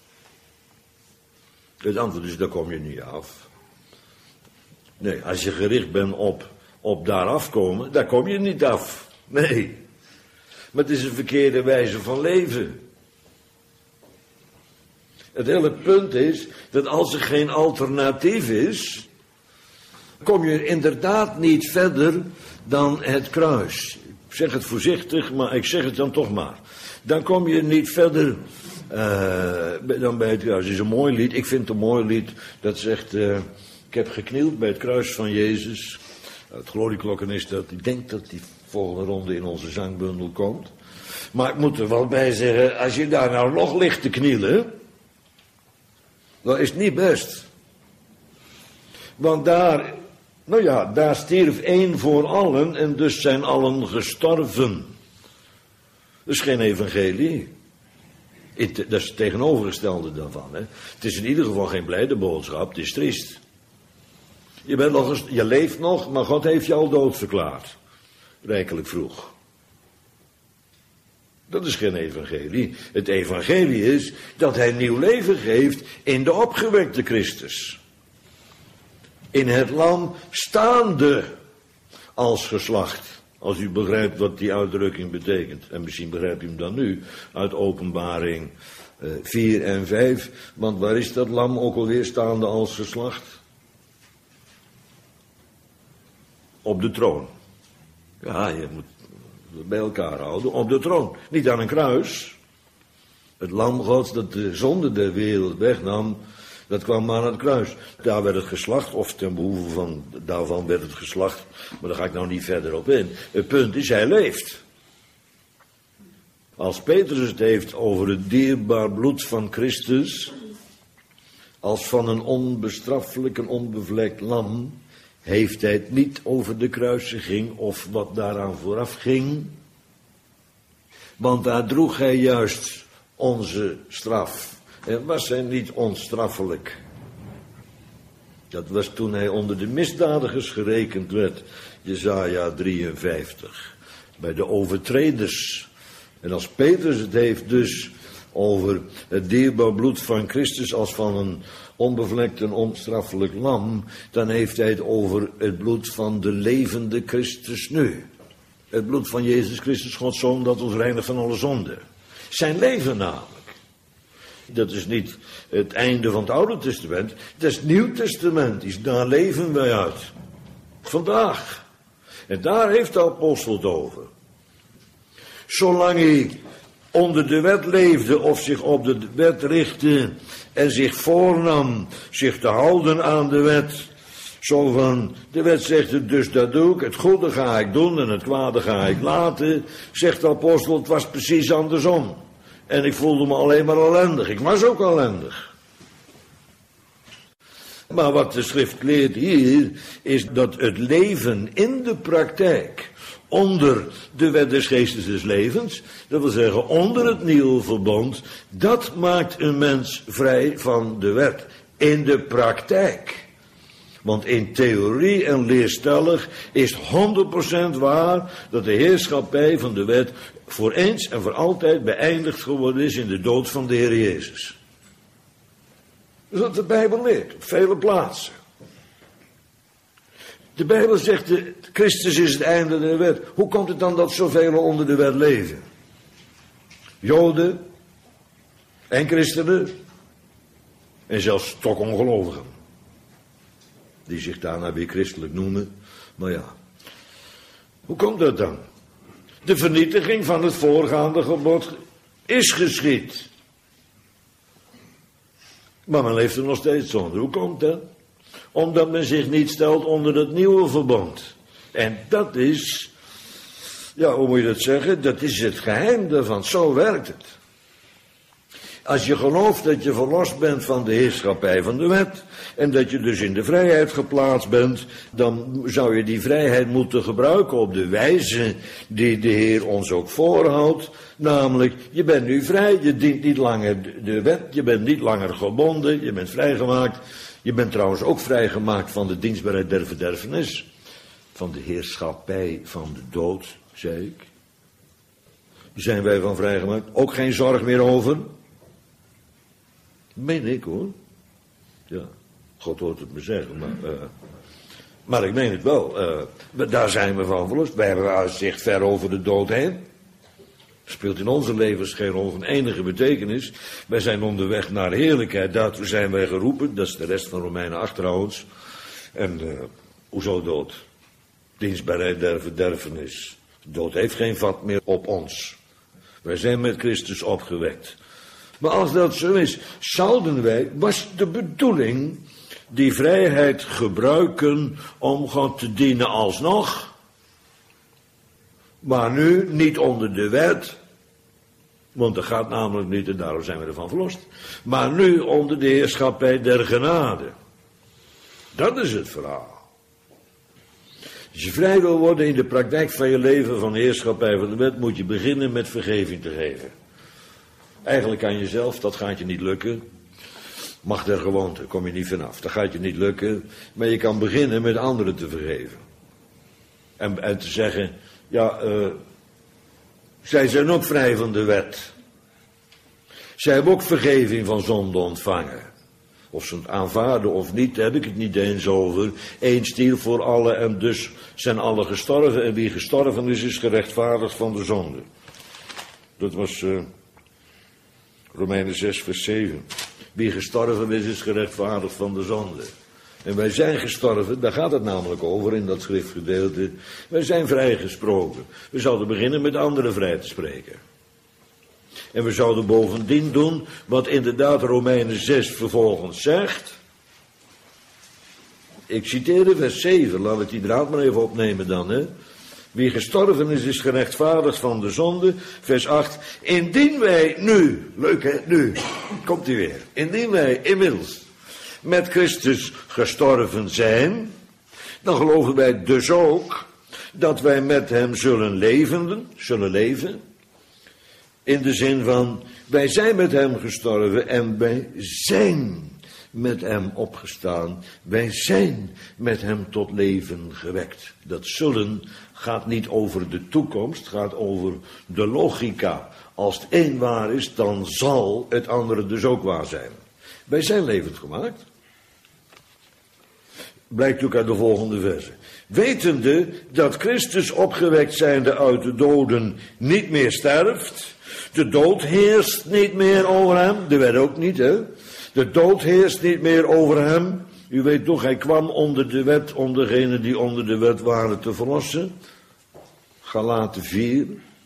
Het antwoord is, daar kom je niet af. Nee, als je gericht bent op, op daar afkomen, daar kom je niet af. Nee. Maar het is een verkeerde wijze van leven. Het hele punt is dat als er geen alternatief is, kom je inderdaad niet verder dan het kruis. Ik zeg het voorzichtig, maar ik zeg het dan toch maar. Dan kom je niet verder uh, dan bij het kruis. Het is een mooi lied, ik vind het een mooi lied, dat zegt, uh, ik heb geknield bij het kruis van Jezus. Het glorieklokken is dat, ik denk dat die volgende ronde in onze zangbundel komt. Maar ik moet er wel bij zeggen, als je daar nou nog ligt te knielen, dan is het niet best. Want daar, nou ja, daar stierf één voor allen en dus zijn allen gestorven. Dat is geen evangelie. Dat is het tegenovergestelde daarvan. Hè. Het is in ieder geval geen blijde boodschap, het is triest. Je, bent nog eens, je leeft nog, maar God heeft je al dood verklaard. Rijkelijk vroeg. Dat is geen evangelie. Het evangelie is dat hij nieuw leven geeft in de opgewekte Christus. In het lam staande als geslacht. Als u begrijpt wat die uitdrukking betekent. En misschien begrijpt u hem dan nu uit Openbaring uh, vier en vijf. Want waar is dat lam ook alweer staande als geslacht? Op de troon. Ja, je moet bij elkaar houden. Op de troon. Niet aan een kruis. Het lam Gods dat de zonde der wereld wegnam. Dat kwam maar aan het kruis. Daar werd het geslacht, of ten behoeve van, daarvan werd het geslacht. Maar daar ga ik nou niet verder op in. Het punt is, hij leeft. Als Petrus het heeft over het dierbaar bloed van Christus, als van een onbestraffelijk en onbevlekt lam, heeft hij het niet over de kruisiging of wat daaraan vooraf ging. Want daar droeg hij juist onze straf. En was hij niet onstraffelijk. Dat was toen hij onder de misdadigers gerekend werd. Jesaja drieënvijftig. Bij de overtreders. En als Petrus het heeft dus over het dierbaar bloed van Christus als van een onbevlekt en onstraffelijk lam, dan heeft hij het over het bloed van de levende Christus nu. Het bloed van Jezus Christus, Gods Zoon, dat ons reinigt van alle zonde. Zijn leven namelijk. Dat is niet het einde van het Oude Testament, dat is het Nieuw Testament. Daar leven wij uit. Vandaag. En daar heeft de apostel het over. Zolang hij onder de wet leefde of zich op de wet richtte en zich voornam zich te houden aan de wet. Zo van, de wet zegt het, dus dat doe ik, het goede ga ik doen en het kwade ga ik laten. Zegt de apostel, het was precies andersom. En ik voelde me alleen maar ellendig, ik was ook ellendig. Maar wat de schrift leert hier, is dat het leven in de praktijk onder de wet des geestes des levens, dat wil zeggen onder het nieuwe verbond, dat maakt een mens vrij van de wet. In de praktijk. Want in theorie en leerstellig is honderd procent waar dat de heerschappij van de wet voor eens en voor altijd beëindigd geworden is in de dood van de Heer Jezus. Dat is wat de Bijbel leert, op vele plaatsen. De Bijbel zegt, de, Christus is het einde der wet. Hoe komt het dan dat zoveel onder de wet leven? Joden en christenen en zelfs toch ongelovigen. Die zich daarna weer christelijk noemen. Maar ja, hoe komt dat dan? De vernietiging van het voorgaande gebod is geschied. Maar men leeft er nog steeds onder. Hoe komt dat? Omdat men zich niet stelt onder het nieuwe verbond. En dat is, ja, hoe moet je dat zeggen? Dat is het geheim daarvan. Zo werkt het. Als je gelooft dat je verlost bent van de heerschappij van de wet, en dat je dus in de vrijheid geplaatst bent, dan zou je die vrijheid moeten gebruiken op de wijze die de Heer ons ook voorhoudt. Namelijk, je bent nu vrij, je dient niet langer de wet, je bent niet langer gebonden, je bent vrijgemaakt. Je bent trouwens ook vrijgemaakt van de dienstbaarheid der verderfenis, van de heerschappij van de dood, zei ik. Zijn wij van vrijgemaakt? Ook geen zorg meer over? Meen ik hoor. Ja, God hoort het me zeggen, maar, uh, maar ik meen het wel. Uh, daar zijn we van verlost. Wij hebben uitzicht ver over de dood heen. Speelt in onze levens geen rol van enige betekenis. Wij zijn onderweg naar heerlijkheid. Daartoe zijn wij geroepen. Dat is de rest van Romeinen acht trouwens. En uh, hoezo dood? Dienstbaarheid der verderfenis. Dood heeft geen vat meer op ons. Wij zijn met Christus opgewekt. Maar als dat zo is, zouden wij, was de bedoeling, die vrijheid gebruiken om God te dienen alsnog. Maar nu niet onder de wet, want dat gaat namelijk niet en daarom zijn we ervan verlost. Maar nu onder de heerschappij der genade. Dat is het verhaal. Als je vrij wil worden in de praktijk van je leven van de heerschappij van de wet, moet je beginnen met vergeving te geven. Eigenlijk aan jezelf, dat gaat je niet lukken. Macht der gewoonte, kom je niet vanaf. Dat gaat je niet lukken. Maar je kan beginnen met anderen te vergeven. En, en te zeggen, ja, uh, zij zijn ook vrij van de wet. Zij hebben ook vergeving van zonde ontvangen. Of ze het aanvaarden of niet, daar heb ik het niet eens over. Eén stierf voor allen en dus zijn allen gestorven. En wie gestorven is, is gerechtvaardigd van de zonde. Dat was uh, Romeinen zes vers zeven. Wie gestorven is, is gerechtvaardigd van de zonde. En wij zijn gestorven, daar gaat het namelijk over in dat schriftgedeelte. Wij zijn vrijgesproken. We zouden beginnen met anderen vrij te spreken. En we zouden bovendien doen wat inderdaad Romeinen zes vervolgens zegt. Ik citeer vers zeven, laat ik die draad maar even opnemen dan. Hè. Wie gestorven is, is gerechtvaardigd van de zonde. Vers acht. Indien wij nu, leuk hè, nu, komt hij weer. Indien wij inmiddels met Christus gestorven zijn, dan geloven wij dus ook dat wij met hem zullen leven, zullen leven. In de zin van, wij zijn met hem gestorven en wij zijn met hem opgestaan. Wij zijn met hem tot leven gewekt. Dat zullen gaat niet over de toekomst, gaat over de logica. Als het een waar is, dan zal het andere dus ook waar zijn. Wij zijn levend gemaakt. Blijkt ook uit de volgende verse. Wetende dat Christus opgewekt zijnde uit de doden niet meer sterft. De dood heerst niet meer over hem. De wet ook niet, hè. De dood heerst niet meer over hem. U weet toch, hij kwam onder de wet om degenen die onder de wet waren te verlossen. Galaten vier.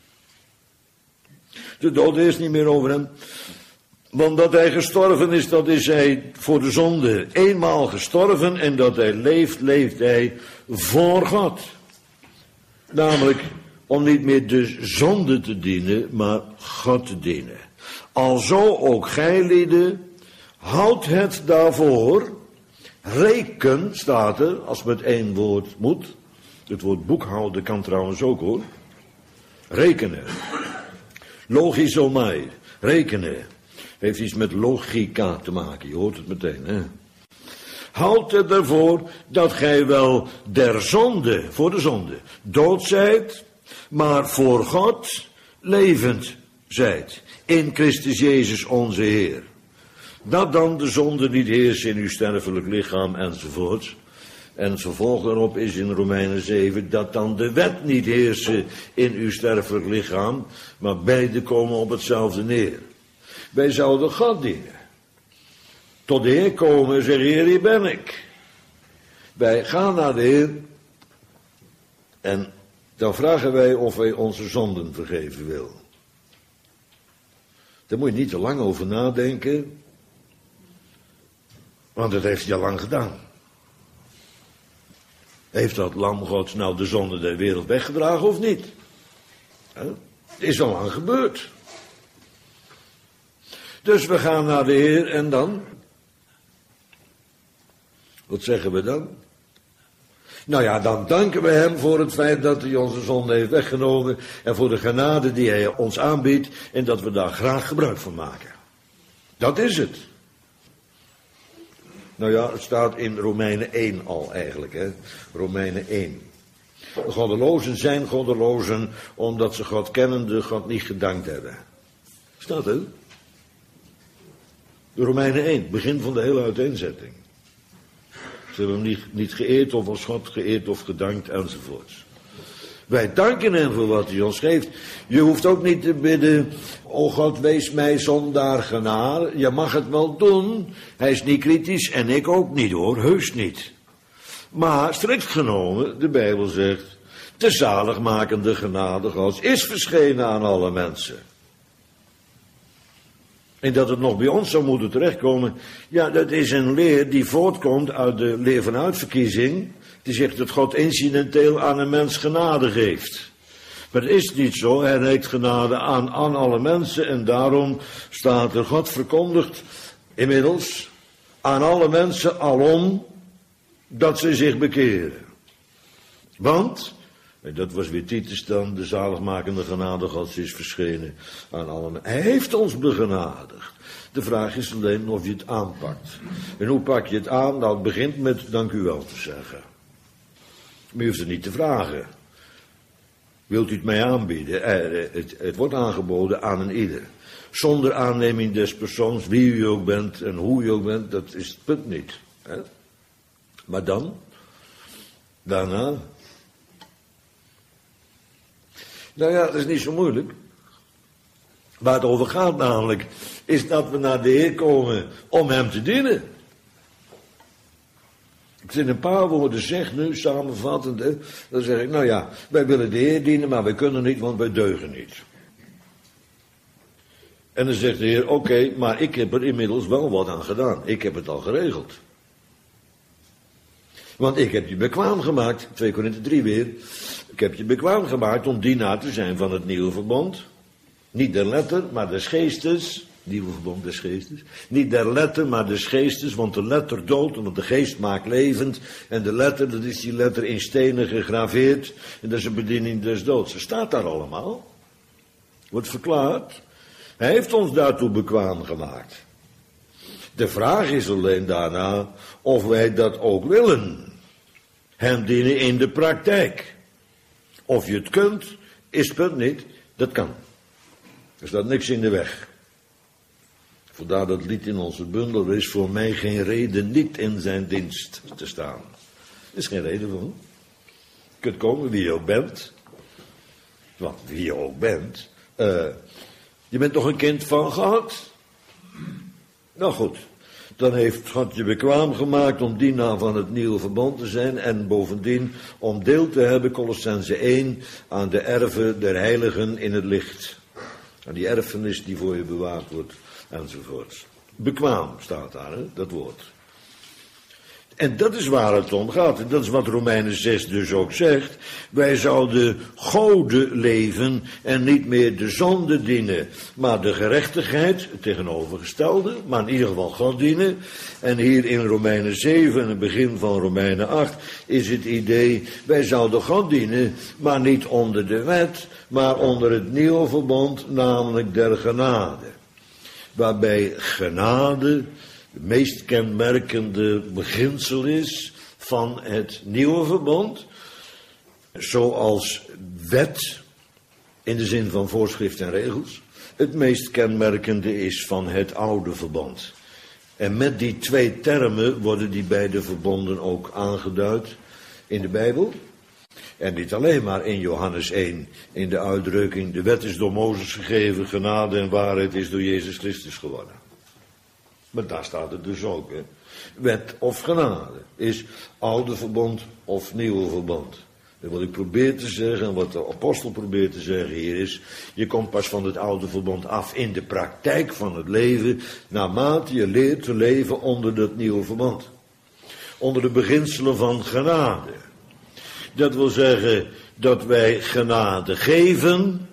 De dood heerst niet meer over hem. Want dat hij gestorven is, dat is hij voor de zonde eenmaal gestorven. En dat hij leeft, leeft hij voor God. Namelijk om niet meer de zonde te dienen, maar God te dienen. Alzo ook gij lieden, houd het daarvoor. Reken, staat er, als met één woord moet. Het woord boekhouden kan trouwens ook hoor. Rekenen. Logizomai. Rekenen. Heeft iets met logica te maken. Je hoort het meteen, hè. Houd het ervoor dat gij wel der zonde, voor de zonde, dood zijt, maar voor God levend zijt. In Christus Jezus onze Heer. Dat dan de zonde niet heerst in uw sterfelijk lichaam enzovoort. En het vervolg daarop is in Romeinen zeven dat dan de wet niet heerst in uw sterfelijk lichaam, maar beide komen op hetzelfde neer. Wij zouden God dienen. Tot de Heer komen en zeggen, Heer, hier ben ik. Wij gaan naar de Heer en dan vragen wij of hij onze zonden vergeven wil. Daar moet je niet te lang over nadenken, want dat heeft hij al lang gedaan. Heeft dat lam Gods nou de zonde der wereld weggedragen of niet? Het is al lang gebeurd. Dus we gaan naar de Heer en dan? Wat zeggen we dan? Nou ja, dan danken we hem voor het feit dat hij onze zonde heeft weggenomen en voor de genade die hij ons aanbiedt en dat we daar graag gebruik van maken. Dat is het. Nou ja, het staat in Romeinen één al eigenlijk, hè. Romeinen één. De goddelozen zijn goddelozen omdat ze God kennende God niet gedankt hebben. Staat het? De Romeinen één, begin van de hele uiteenzetting. Ze hebben hem niet, niet geëerd of als God geëerd of gedankt enzovoorts. Wij danken hem voor wat hij ons geeft. Je hoeft ook niet te bidden, o God, wees mij zondaar genaar. Je mag het wel doen. Hij is niet kritisch en ik ook niet hoor, heus niet. Maar strikt genomen, de Bijbel zegt, de zaligmakende genade Gods is verschenen aan alle mensen. En dat het nog bij ons zou moeten terechtkomen, ja, dat is een leer die voortkomt uit de leer van uitverkiezing. Die zegt dat God incidenteel aan een mens genade geeft. Maar het is niet zo, hij reikt genade aan, aan alle mensen en daarom staat er, God verkondigt inmiddels aan alle mensen alom dat ze zich bekeren. Want, en dat was weer Titus dan, de zaligmakende genade Gods is verschenen aan alle mensen. Hij heeft ons begenadigd. De vraag is alleen of je het aanpakt. En hoe pak je het aan? Nou, het begint met dank u wel te zeggen. Maar je hoeft het niet te vragen. Wilt u het mij aanbieden? Eh, het, het wordt aangeboden aan een ieder. Zonder aanneming des persoons, wie u ook bent en hoe u ook bent, dat is het punt niet. Hè? Maar dan, daarna. Nou ja, dat is niet zo moeilijk. Waar het over gaat namelijk, is dat we naar de Heer komen om hem te dienen. Ik in een paar woorden zeg nu, samenvattend, hè, dan zeg ik, nou ja, wij willen de Heer dienen, maar wij kunnen niet, want wij deugen niet. En dan zegt de Heer, oké, okay, maar ik heb er inmiddels wel wat aan gedaan. Ik heb het al geregeld. Want ik heb je bekwaam gemaakt, twee Korinthe drie weer. Ik heb je bekwaam gemaakt om dienaar te zijn van het nieuwe verbond. Niet der letter, maar des geestes. Nieuwe verbond des geestes. Niet der letter, maar des geestes, want de letter doodt, want de geest maakt levend. En de letter, dat is die letter in stenen gegraveerd. En dat is een bediening des doods. Ze staat daar allemaal. Wordt verklaard. Hij heeft ons daartoe bekwaam gemaakt. De vraag is alleen daarna of wij dat ook willen. Hem dienen in de praktijk. Of je het kunt, is het punt niet. Dat kan. Er staat niks in de weg. Vandaar dat lied in onze bundel, er is voor mij geen reden niet in zijn dienst te staan. Er is geen reden voor. Je kunt komen wie je ook bent. Want wie je ook bent. Uh, je bent toch een kind van God? Nou goed. Dan heeft God je bekwaam gemaakt om dienaar van het nieuwe verbond te zijn. En bovendien om deel te hebben, Kolossenzen één, aan de erven der heiligen in het licht. Aan die erfenis die voor je bewaard wordt. Enzovoorts. Bekwaam staat daar, hè, dat woord. En dat is waar het om gaat. En dat is wat Romeinen zes dus ook zegt. Wij zouden goden leven en niet meer de zonde dienen. Maar de gerechtigheid, het tegenovergestelde, maar in ieder geval God dienen. En hier in Romeinen zeven en het begin van Romeinen acht is het idee, wij zouden God dienen, maar niet onder de wet, maar onder het nieuwe verbond, namelijk der genade. Waarbij genade het meest kenmerkende beginsel is van het nieuwe verbond. Zoals wet, in de zin van voorschrift en regels, het meest kenmerkende is van het oude verbond. En met die twee termen worden die beide verbonden ook aangeduid in de Bijbel. En niet alleen maar in Johannes één, in de uitdrukking, de wet is door Mozes gegeven, genade en waarheid is door Jezus Christus geworden. Maar daar staat het dus ook, hè. Wet of genade is oude verbond of nieuwe verbond. En wat ik probeer te zeggen, en wat de apostel probeert te zeggen hier is, je komt pas van het oude verbond af in de praktijk van het leven, naarmate je leert te leven onder dat nieuwe verbond. Onder de beginselen van genade. Dat wil zeggen dat wij genade geven,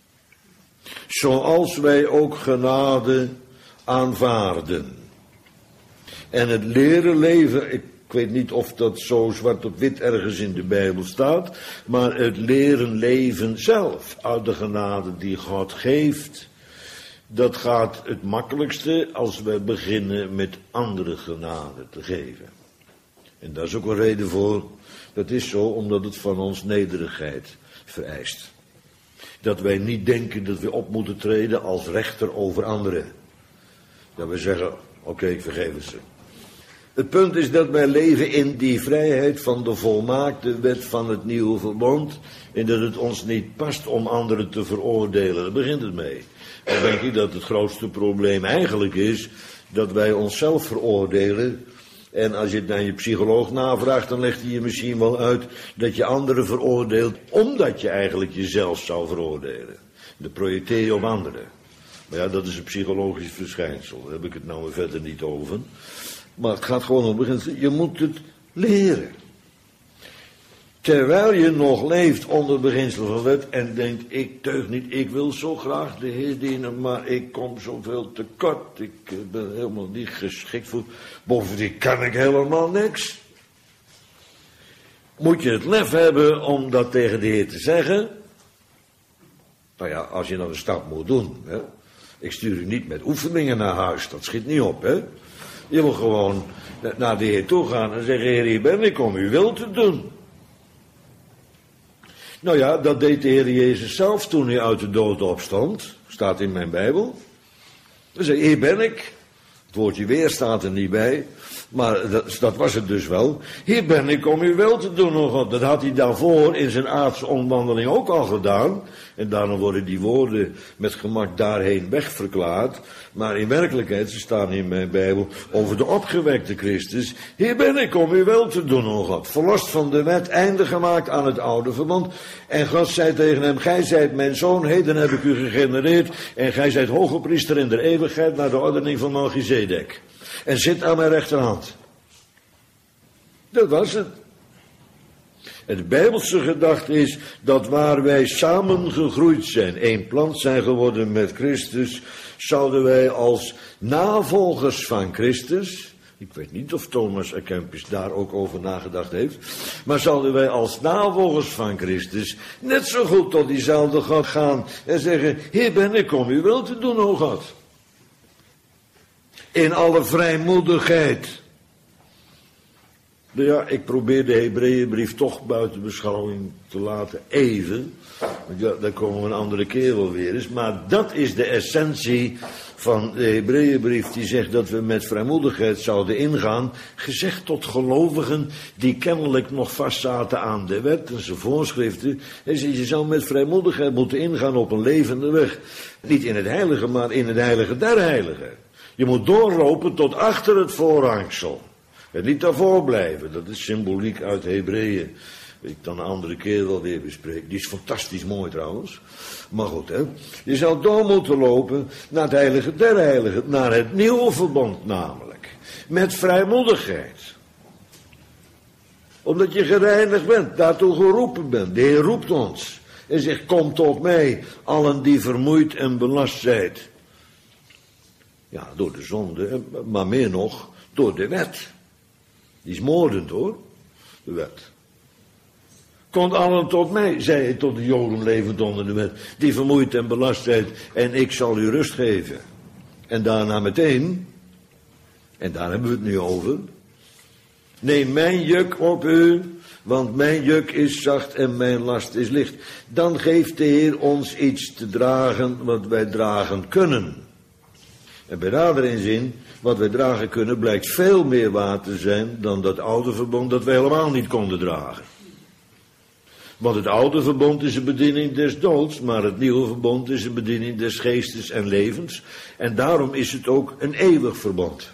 zoals wij ook genade aanvaarden. En het leren leven, ik weet niet of dat zo zwart op wit ergens in de Bijbel staat, maar het leren leven zelf uit de genade die God geeft, dat gaat het makkelijkste als wij beginnen met andere genade te geven. En daar is ook een reden voor. Dat is zo omdat het van ons nederigheid vereist. Dat wij niet denken dat we op moeten treden als rechter over anderen. Dat we zeggen, oké, okay, ik vergeef het ze. Het punt is dat wij leven in die vrijheid van de volmaakte wet van het nieuwe verbond. En dat het ons niet past om anderen te veroordelen. Daar begint het mee. Dan denk ik dat het grootste probleem eigenlijk is dat wij onszelf veroordelen. En als je het naar je psycholoog navraagt, dan legt hij je misschien wel uit dat je anderen veroordeelt, omdat je eigenlijk jezelf zou veroordelen. De projecteer je op anderen. Maar ja, dat is een psychologisch verschijnsel, daar heb ik het nou verder niet over. Maar het gaat gewoon om beginsel, je moet het leren. Terwijl je nog leeft onder beginsel van wet en denkt, ik deug niet, ik wil zo graag de Heer dienen, maar ik kom zoveel tekort, ik ben helemaal niet geschikt voor, bovendien kan ik helemaal niks. Moet je het lef hebben om dat tegen de Heer te zeggen? Nou ja, als je dan een stap moet doen, hè. Ik stuur u niet met oefeningen naar huis, dat schiet niet op, hè. Je wil gewoon naar de Heer toe gaan en zeggen, Heer, hier ben ik om uw wil te doen. Nou ja, dat deed de Heer Jezus zelf toen hij uit de dood opstond. Staat in mijn Bijbel. Hij zei, hier ben ik. Het woordje weer staat er niet bij, maar dat, dat was het dus wel. Hier ben ik om uw wil te doen, o God. Dat had hij daarvoor in zijn aardse omwandeling ook al gedaan. En daarom worden die woorden met gemak daarheen wegverklaard. Maar in werkelijkheid, ze staan in mijn Bijbel, over de opgewekte Christus. Hier ben ik om uw wil te doen, o God. Verlost van de wet, einde gemaakt aan het oude verbond. En God zei tegen hem, gij zijt mijn zoon, heden heb ik u gegenereerd. En gij zijt hoge priester in de eeuwigheid naar de ordening van Melchizedek. En zit aan mijn rechterhand. Dat was het. En de Bijbelse gedachte is dat waar wij samen gegroeid zijn, één plant zijn geworden met Christus, zouden wij als navolgers van Christus, ik weet niet of Thomas à Kempis daar ook over nagedacht heeft, maar zouden wij als navolgers van Christus net zo goed tot diezelfde God gaan en zeggen, hier ben ik om uw wil te doen, o God. In alle vrijmoedigheid. Nou ja, ik probeer de Hebreeënbrief toch buiten beschouwing te laten, even. Want ja, daar komen we een andere keer wel weer eens. Maar dat is de essentie van de Hebreeënbrief, die zegt dat we met vrijmoedigheid zouden ingaan. Gezegd tot gelovigen die kennelijk nog vastzaten aan de wet en zijn voorschriften. Hij zegt, je zou met vrijmoedigheid moeten ingaan op een levende weg. Niet in het heilige, maar in het heilige der heiligen. Je moet doorlopen tot achter het voorhangsel. En niet daarvoor blijven. Dat is symboliek uit Hebreeën. Die ik dan een andere keer wel weer bespreek. Die is fantastisch mooi trouwens. Maar goed, hè. Je zou door moeten lopen naar het heilige der heiligen. Naar het nieuwe verbond namelijk. Met vrijmoedigheid. Omdat je gereinigd bent. Daartoe geroepen bent. De Heer roept ons. En zegt, kom tot mij. Allen die vermoeid en belast zijt. Ja, door de zonde. Maar meer nog, door de wet. Die is moordend hoor, de wet. Komt allen tot mij, zei hij tot de Joden levend onder de wet, die vermoeid en belast zijn, en ik zal u rust geven. En daarna meteen, en daar hebben we het nu over, neem mijn juk op u, want mijn juk is zacht en mijn last is licht. Dan geeft de Heer ons iets te dragen wat wij dragen kunnen. En bij nader inzien, wat wij dragen kunnen, blijkt veel meer waard te zijn dan dat oude verbond dat wij helemaal niet konden dragen. Want het oude verbond is een bediening des doods, maar het nieuwe verbond is een bediening des geestes en levens. En daarom is het ook een eeuwig verbond.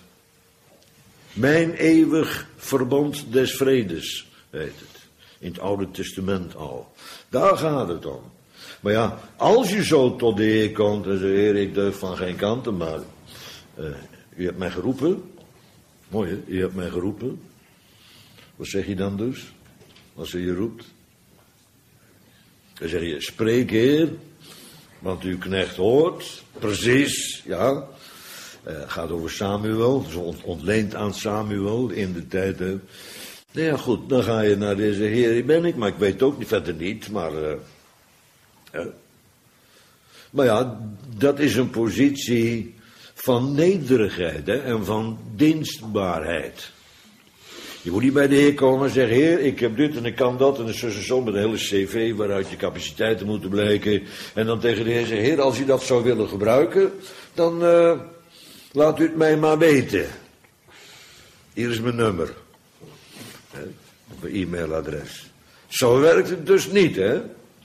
Mijn eeuwig verbond des vredes, heet het. In het Oude Testament al. Daar gaat het om. Maar ja, als je zo tot de Heer komt en zegt, Heer, ik deug van geen kanten, maar uh, u hebt mij geroepen. Mooi hè, u hebt mij geroepen. Wat zeg je dan dus, als hij je roept? Dan zeg je, spreek Heer, want uw knecht hoort. Precies, ja. Uh, gaat over Samuel, zo ontleend aan Samuel in de tijd. Hè. Nou ja, goed, dan ga je naar deze Heer, hier ben ik, maar ik weet ook niet, verder niet, maar... Uh, uh. Maar ja, dat is een positie van nederigheid hè, en van dienstbaarheid. Je moet niet bij de Heer komen en zeggen, Heer, ik heb dit en ik kan dat. En dan zo, zo met een hele cv waaruit je capaciteiten moeten blijken. En dan tegen de Heer zeggen, Heer, als u dat zou willen gebruiken, dan uh, laat u het mij maar weten. Hier is mijn nummer. Hè, mijn e-mailadres. Zo werkt het dus niet, hè.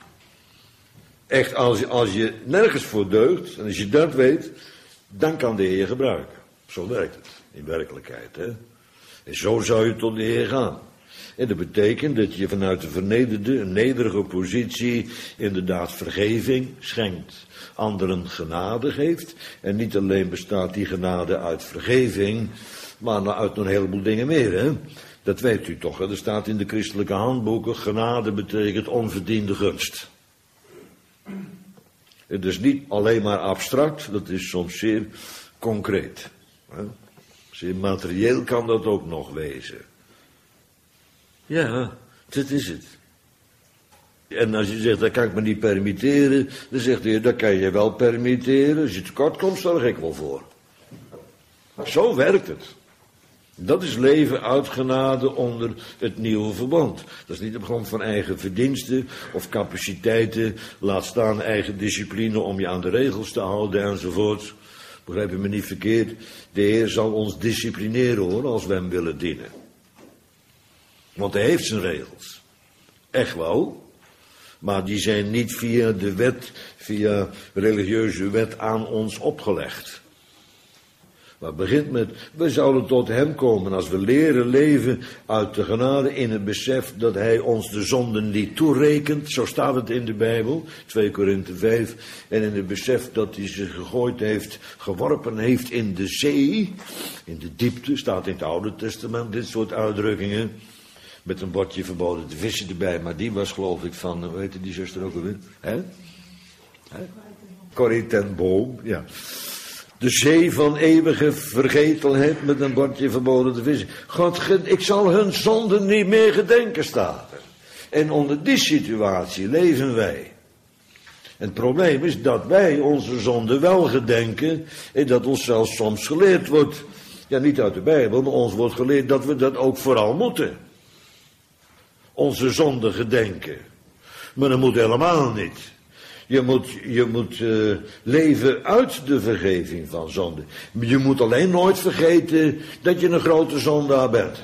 Echt, als je, als je nergens voor deugt, en als je dat weet, dan kan de Heer je gebruiken. Zo werkt het, in werkelijkheid, hè. En zo zou je tot de Heer gaan. En dat betekent dat je vanuit de vernederde, een nederige positie inderdaad vergeving schenkt. Anderen genade geeft. En niet alleen bestaat die genade uit vergeving, maar uit een heleboel dingen meer. Hè? Dat weet u toch. Hè? Er staat in de christelijke handboeken, genade betekent onverdiende gunst. Het is niet alleen maar abstract, dat is soms zeer concreet. Hè? Zeer materieel kan dat ook nog wezen. Ja, dat is het. En als je zegt, dat kan ik me niet permitteren, dan zegt de Heer, dat kan je wel permitteren. Als je tekort komt, zorg ik wel voor. Zo werkt het. Dat is leven uit genade onder het nieuwe verbond. Dat is niet op grond van eigen verdiensten of capaciteiten, laat staan eigen discipline om je aan de regels te houden enzovoort. Begrijp je me niet verkeerd, de Heer zal ons disciplineren hoor, als we hem willen dienen. Want hij heeft zijn regels. Echt wel. Maar die zijn niet via de wet, via religieuze wet aan ons opgelegd. Maar het begint met, we zouden tot hem komen als we leren leven uit de genade in het besef dat hij ons de zonden niet toerekent. Zo staat het in de Bijbel, twee Korinthe vijf. En in het besef dat hij zich gegooid heeft, geworpen heeft in de zee. In de diepte, staat in het Oude Testament, dit soort uitdrukkingen. Met een bordje verboden te vissen erbij. Maar die was geloof ik van, hoe heette die zuster ook alweer? Hè? Hè? Corrie ten Boom, ja. De zee van eeuwige vergetelheid met een bordje verboden te vissen. God, ik zal hun zonden niet meer gedenken, staat er. En onder die situatie leven wij. En het probleem is dat wij onze zonden wel gedenken. En dat ons zelfs soms geleerd wordt. Ja, niet uit de Bijbel, maar ons wordt geleerd dat we dat ook vooral moeten. Onze zonden gedenken. Maar dat moet helemaal niet. Je moet, je moet uh, leven uit de vergeving van zonde. Je moet alleen nooit vergeten dat je een grote zondaar bent.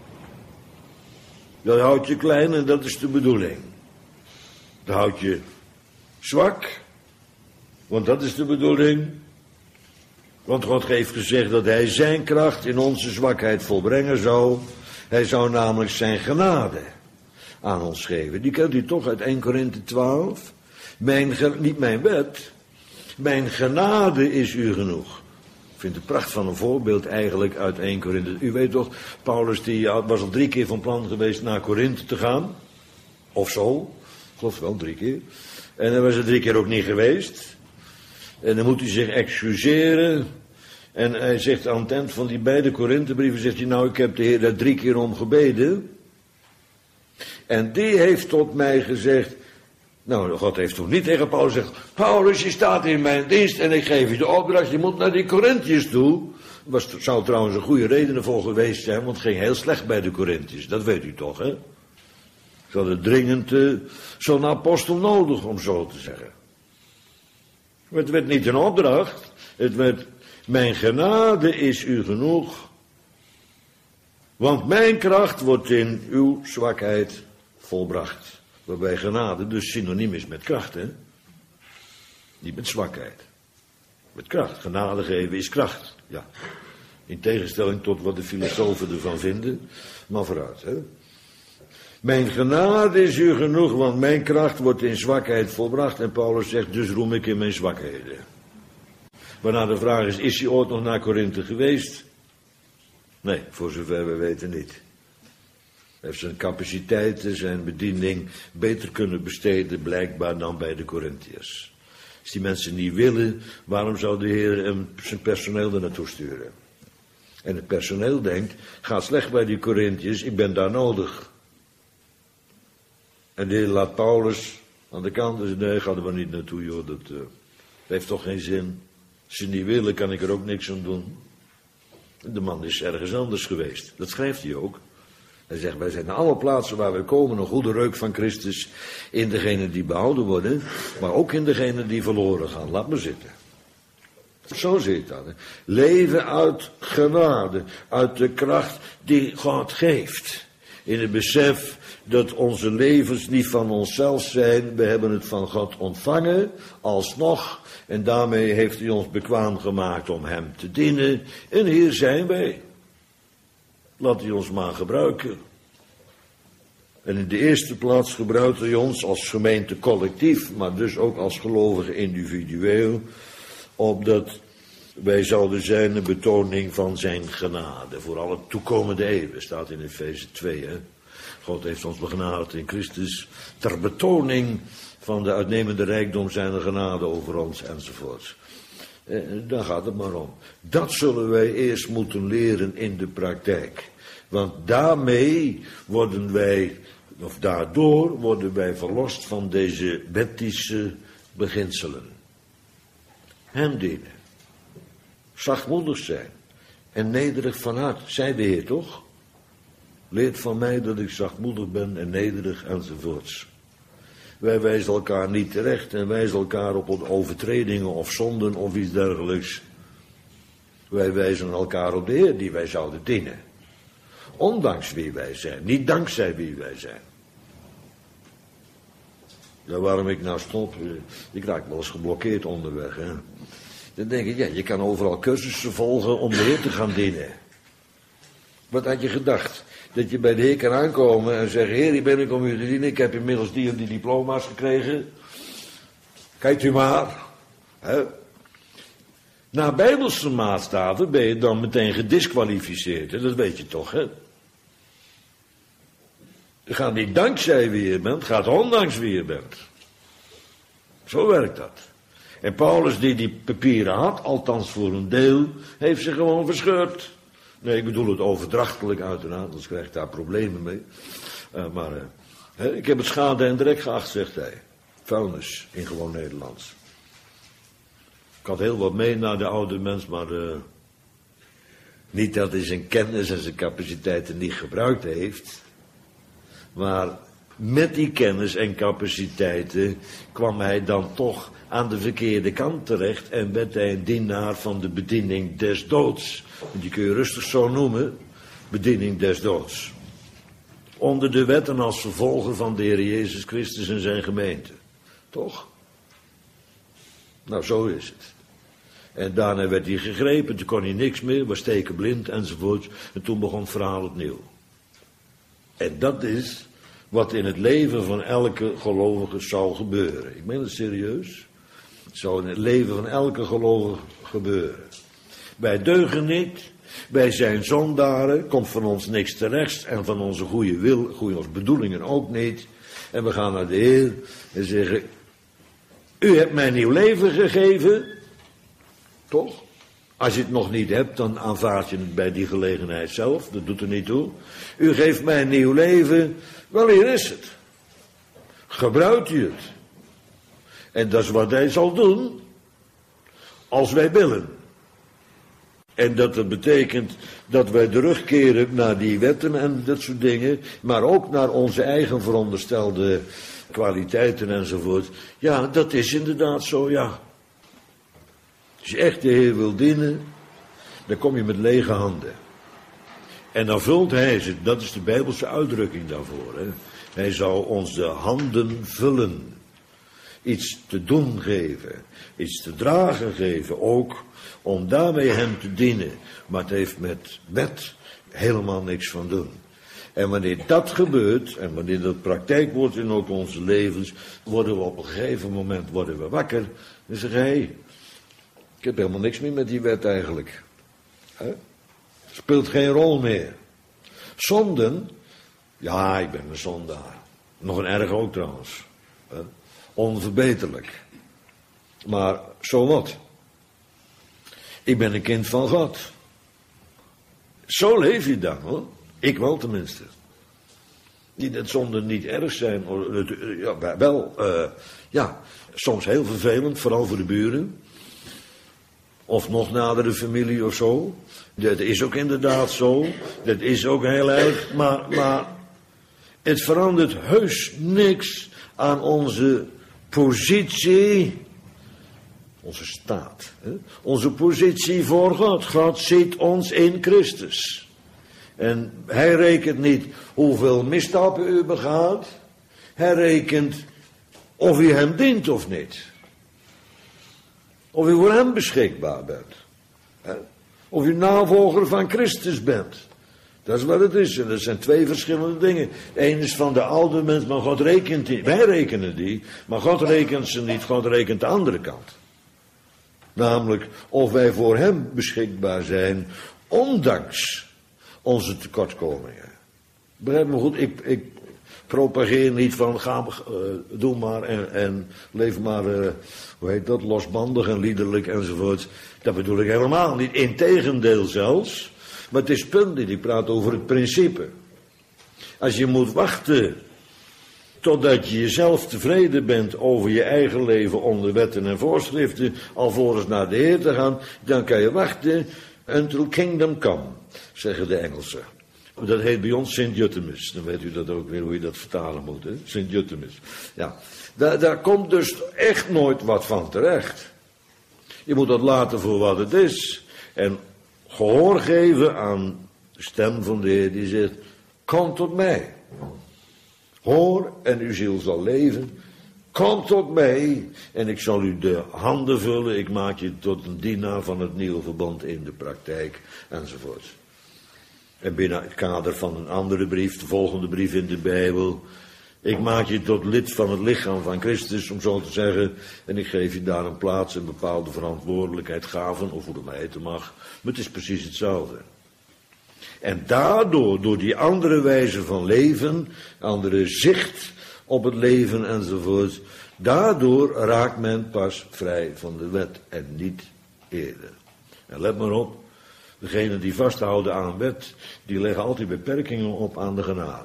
Dat houdt je klein en dat is de bedoeling. Dat houdt je zwak, want dat is de bedoeling. Want God heeft gezegd dat hij zijn kracht in onze zwakheid volbrengen zou. Hij zou namelijk zijn genade aan ons geven. Die kent u toch uit Eerste Korinthe twaalf? Mijn, niet mijn wet, mijn genade is u genoeg. Ik vind de pracht van een voorbeeld eigenlijk uit Eerste Korinthe. U weet toch, Paulus die was al drie keer van plan geweest naar Korinthe te gaan. Of zo, ik geloof wel drie keer. En dan was er drie keer ook niet geweest. En dan moet hij zich excuseren. En hij zegt aan het eind van die beide Korinthebrieven, zegt hij, nou ik heb de Heer daar drie keer om gebeden. En die heeft tot mij gezegd, nou, God heeft toen niet tegen Paulus gezegd, Paulus, je staat in mijn dienst en ik geef je de opdracht, je moet naar die Korinthiërs toe. Er zou trouwens een goede reden ervoor geweest zijn, want het ging heel slecht bij de Korinthiërs, dat weet u toch, hè? Ze hadden dringend uh, zo'n apostel nodig, om zo te zeggen. Het werd niet een opdracht, het werd, mijn genade is u genoeg, want mijn kracht wordt in uw zwakheid volbracht. Waarbij genade dus synoniem is met kracht, hè? Niet met zwakheid. Met kracht. Genade geven is kracht, ja. In tegenstelling tot wat de filosofen ervan vinden, maar vooruit, hè. Mijn genade is u genoeg, want mijn kracht wordt in zwakheid volbracht. En Paulus zegt, dus roem ik in mijn zwakheden. Waarna de vraag is, is hij ooit nog naar Korinthe geweest? Nee, voor zover we weten niet. Hij heeft zijn capaciteiten, zijn bediening beter kunnen besteden blijkbaar dan bij de Korinthiërs. Als die mensen niet willen, waarom zou de Heer hem zijn personeel er naartoe sturen? En het personeel denkt, gaat slecht bij die Korinthiërs, ik ben daar nodig. En de Heer laat Paulus aan de kant en zegt, nee, ga er maar niet naartoe, joh, dat uh, heeft toch geen zin. Als ze niet willen, kan ik er ook niks aan doen. De man is ergens anders geweest, dat schrijft hij ook. Hij zegt, wij zijn naar alle plaatsen waar we komen een goede reuk van Christus in degenen die behouden worden, maar ook in degenen die verloren gaan. Laat me zitten. Zo zit dat. Hè. Leven uit genade, uit de kracht die God geeft. In het besef dat onze levens niet van onszelf zijn, we hebben het van God ontvangen, alsnog, en daarmee heeft hij ons bekwaam gemaakt om hem te dienen, en hier zijn wij. Laat hij ons maar gebruiken. En in de eerste plaats gebruikt hij ons als gemeente collectief, maar dus ook als gelovigen individueel, opdat wij zouden zijn een betoning van zijn genade voor alle toekomende eeuwen, staat in Efeze twee. Hè? God heeft ons begenadigd in Christus ter betoning van de uitnemende rijkdom zijn genade over ons enzovoort. Eh, daar gaat het maar om. Dat zullen wij eerst moeten leren in de praktijk. Want daarmee worden wij, of daardoor worden wij verlost van deze wettische beginselen. Hem dienen. Zachtmoedig zijn. En nederig van hart, zei de Heer toch? Leert van mij dat ik zachtmoedig ben en nederig enzovoorts. Wij wijzen elkaar niet terecht en wijzen elkaar op overtredingen of zonden of iets dergelijks. Wij wijzen elkaar op de Heer die wij zouden dienen. Ondanks wie wij zijn, niet dankzij wie wij zijn. Ja, waarom ik nou stop, ik raak wel eens geblokkeerd onderweg. Hè? Dan denk ik, ja, je kan overal cursussen volgen om de Heer te gaan dienen. Wat had je gedacht? Dat je bij de Heer kan aankomen en zeggen, Heer, hier ben ik om u te dienen. Ik heb inmiddels die en die diploma's gekregen. Kijkt u maar. Hè? Na Bijbelse maatstaven ben je dan meteen gedisqualificeerd. Hè? Dat weet je toch, hè? Het gaat niet dankzij wie je bent, het gaat ondanks wie je bent. Zo werkt dat. En Paulus die die papieren had, althans voor een deel, heeft ze gewoon verscheurd. Nee, ik bedoel het overdrachtelijk uiteraard, anders krijg ik daar problemen mee. Uh, maar uh, hè, ik heb het schade en drek geacht, zegt hij. Vuilnis, in gewoon Nederlands. Ik had heel wat mee naar de oude mens, maar uh, niet dat hij zijn kennis en zijn capaciteiten niet gebruikt heeft. Maar met die kennis en capaciteiten kwam hij dan toch aan de verkeerde kant terecht en werd hij een dienaar van de bediening des doods. Die kun je rustig zo noemen, bediening des doods. Onder de wet en als vervolger van de Heer Jezus Christus en zijn gemeente. Toch? Nou, zo is het. En daarna werd hij gegrepen, toen kon hij niks meer, was stekenblind enzovoort. En toen begon het verhaal opnieuw. En dat is wat in het leven van elke gelovige zou gebeuren. Ik meen het serieus. Het zou in het leven van elke gelovige gebeuren. Wij deugen niet, wij zijn zondaren, komt van ons niks terecht en van onze goede wil, goede bedoelingen ook niet. En we gaan naar de Heer en zeggen, u hebt mij nieuw leven gegeven, toch? Als je het nog niet hebt, dan aanvaard je het bij die gelegenheid zelf, dat doet er niet toe. U geeft mij een nieuw leven, wel hier is het. Gebruikt u het. En dat is wat hij zal doen, als wij willen. En dat dat betekent dat wij terugkeren naar die wetten en dat soort dingen, maar ook naar onze eigen veronderstelde kwaliteiten enzovoort. Ja, dat is inderdaad zo, ja. Als je echt de Heer wil dienen, dan kom je met lege handen. En dan vult hij ze, dat is de Bijbelse uitdrukking daarvoor. Hè. Hij zou ons de handen vullen. Iets te doen geven, iets te dragen geven, ook om daarmee hem te dienen. Maar het heeft met wet helemaal niks van doen. En wanneer dat gebeurt, en wanneer dat praktijk wordt in ook onze levens, worden we op een gegeven moment worden we wakker en zeggen, hé, hey, ik heb helemaal niks meer met die wet eigenlijk. He? Speelt geen rol meer. Zonden, ja, ik ben een zondaar. Nog een erg ook trouwens. He? Onverbeterlijk. Maar zo wat. Ik ben een kind van God. Zo leef je dan, hoor. Ik wel tenminste. Niet dat zonden niet erg zijn. Ja, wel, uh, ja, soms heel vervelend, vooral voor de buren. Of nog nadere familie of zo. Dat is ook inderdaad zo. Dat is ook heel erg. Maar, maar het verandert heus niks aan onze positie. Onze staat. Hè? Onze positie voor God. God ziet ons in Christus. En hij rekent niet hoeveel misstappen u begaat. Hij rekent of u hem dient of niet. Of u voor hem beschikbaar bent. Hè? Of u navolger van Christus bent. Dat is wat het is. En dat zijn twee verschillende dingen. Eén is van de oude mens, maar God rekent die. Wij rekenen die, maar God rekent ze niet. God rekent de andere kant. Namelijk of wij voor hem beschikbaar zijn, ondanks onze tekortkomingen. Begrijp me goed, ik, ik propageer niet van ga, uh, doe maar en, en leef maar, uh, hoe heet dat, losbandig en liederlijk enzovoort. Dat bedoel ik helemaal niet, integendeel zelfs. Maar het is punt niet, ik praat over het principe. Als je moet wachten totdat je jezelf tevreden bent over je eigen leven onder wetten en voorschriften, alvorens naar de Heer te gaan, dan kan je wachten until kingdom come, zeggen de Engelsen. Dat heet bij ons Sint-Jutemus. Dan weet u dat ook weer hoe je dat vertalen moet, hè? Sint-Jutemus. Ja, daar, daar komt dus echt nooit wat van terecht. Je moet dat laten voor wat het is. En gehoor geven aan de stem van de Heer die zegt, kom tot mij. Hoor en uw ziel zal leven. Kom tot mij en ik zal u de handen vullen. Ik maak je tot een dienaar van het nieuwe verbond in de praktijk enzovoort. En binnen het kader van een andere brief, de volgende brief in de Bijbel. Ik maak je tot lid van het lichaam van Christus, om zo te zeggen. En ik geef je daar een plaats en bepaalde verantwoordelijkheid, gaven, of hoe het maar heten mag. Maar het is precies hetzelfde. En daardoor, door die andere wijze van leven, andere zicht op het leven enzovoort, daardoor raakt men pas vrij van de wet en niet eerder. En let maar op, degenen die vasthouden aan wet, die leggen altijd beperkingen op aan de genade.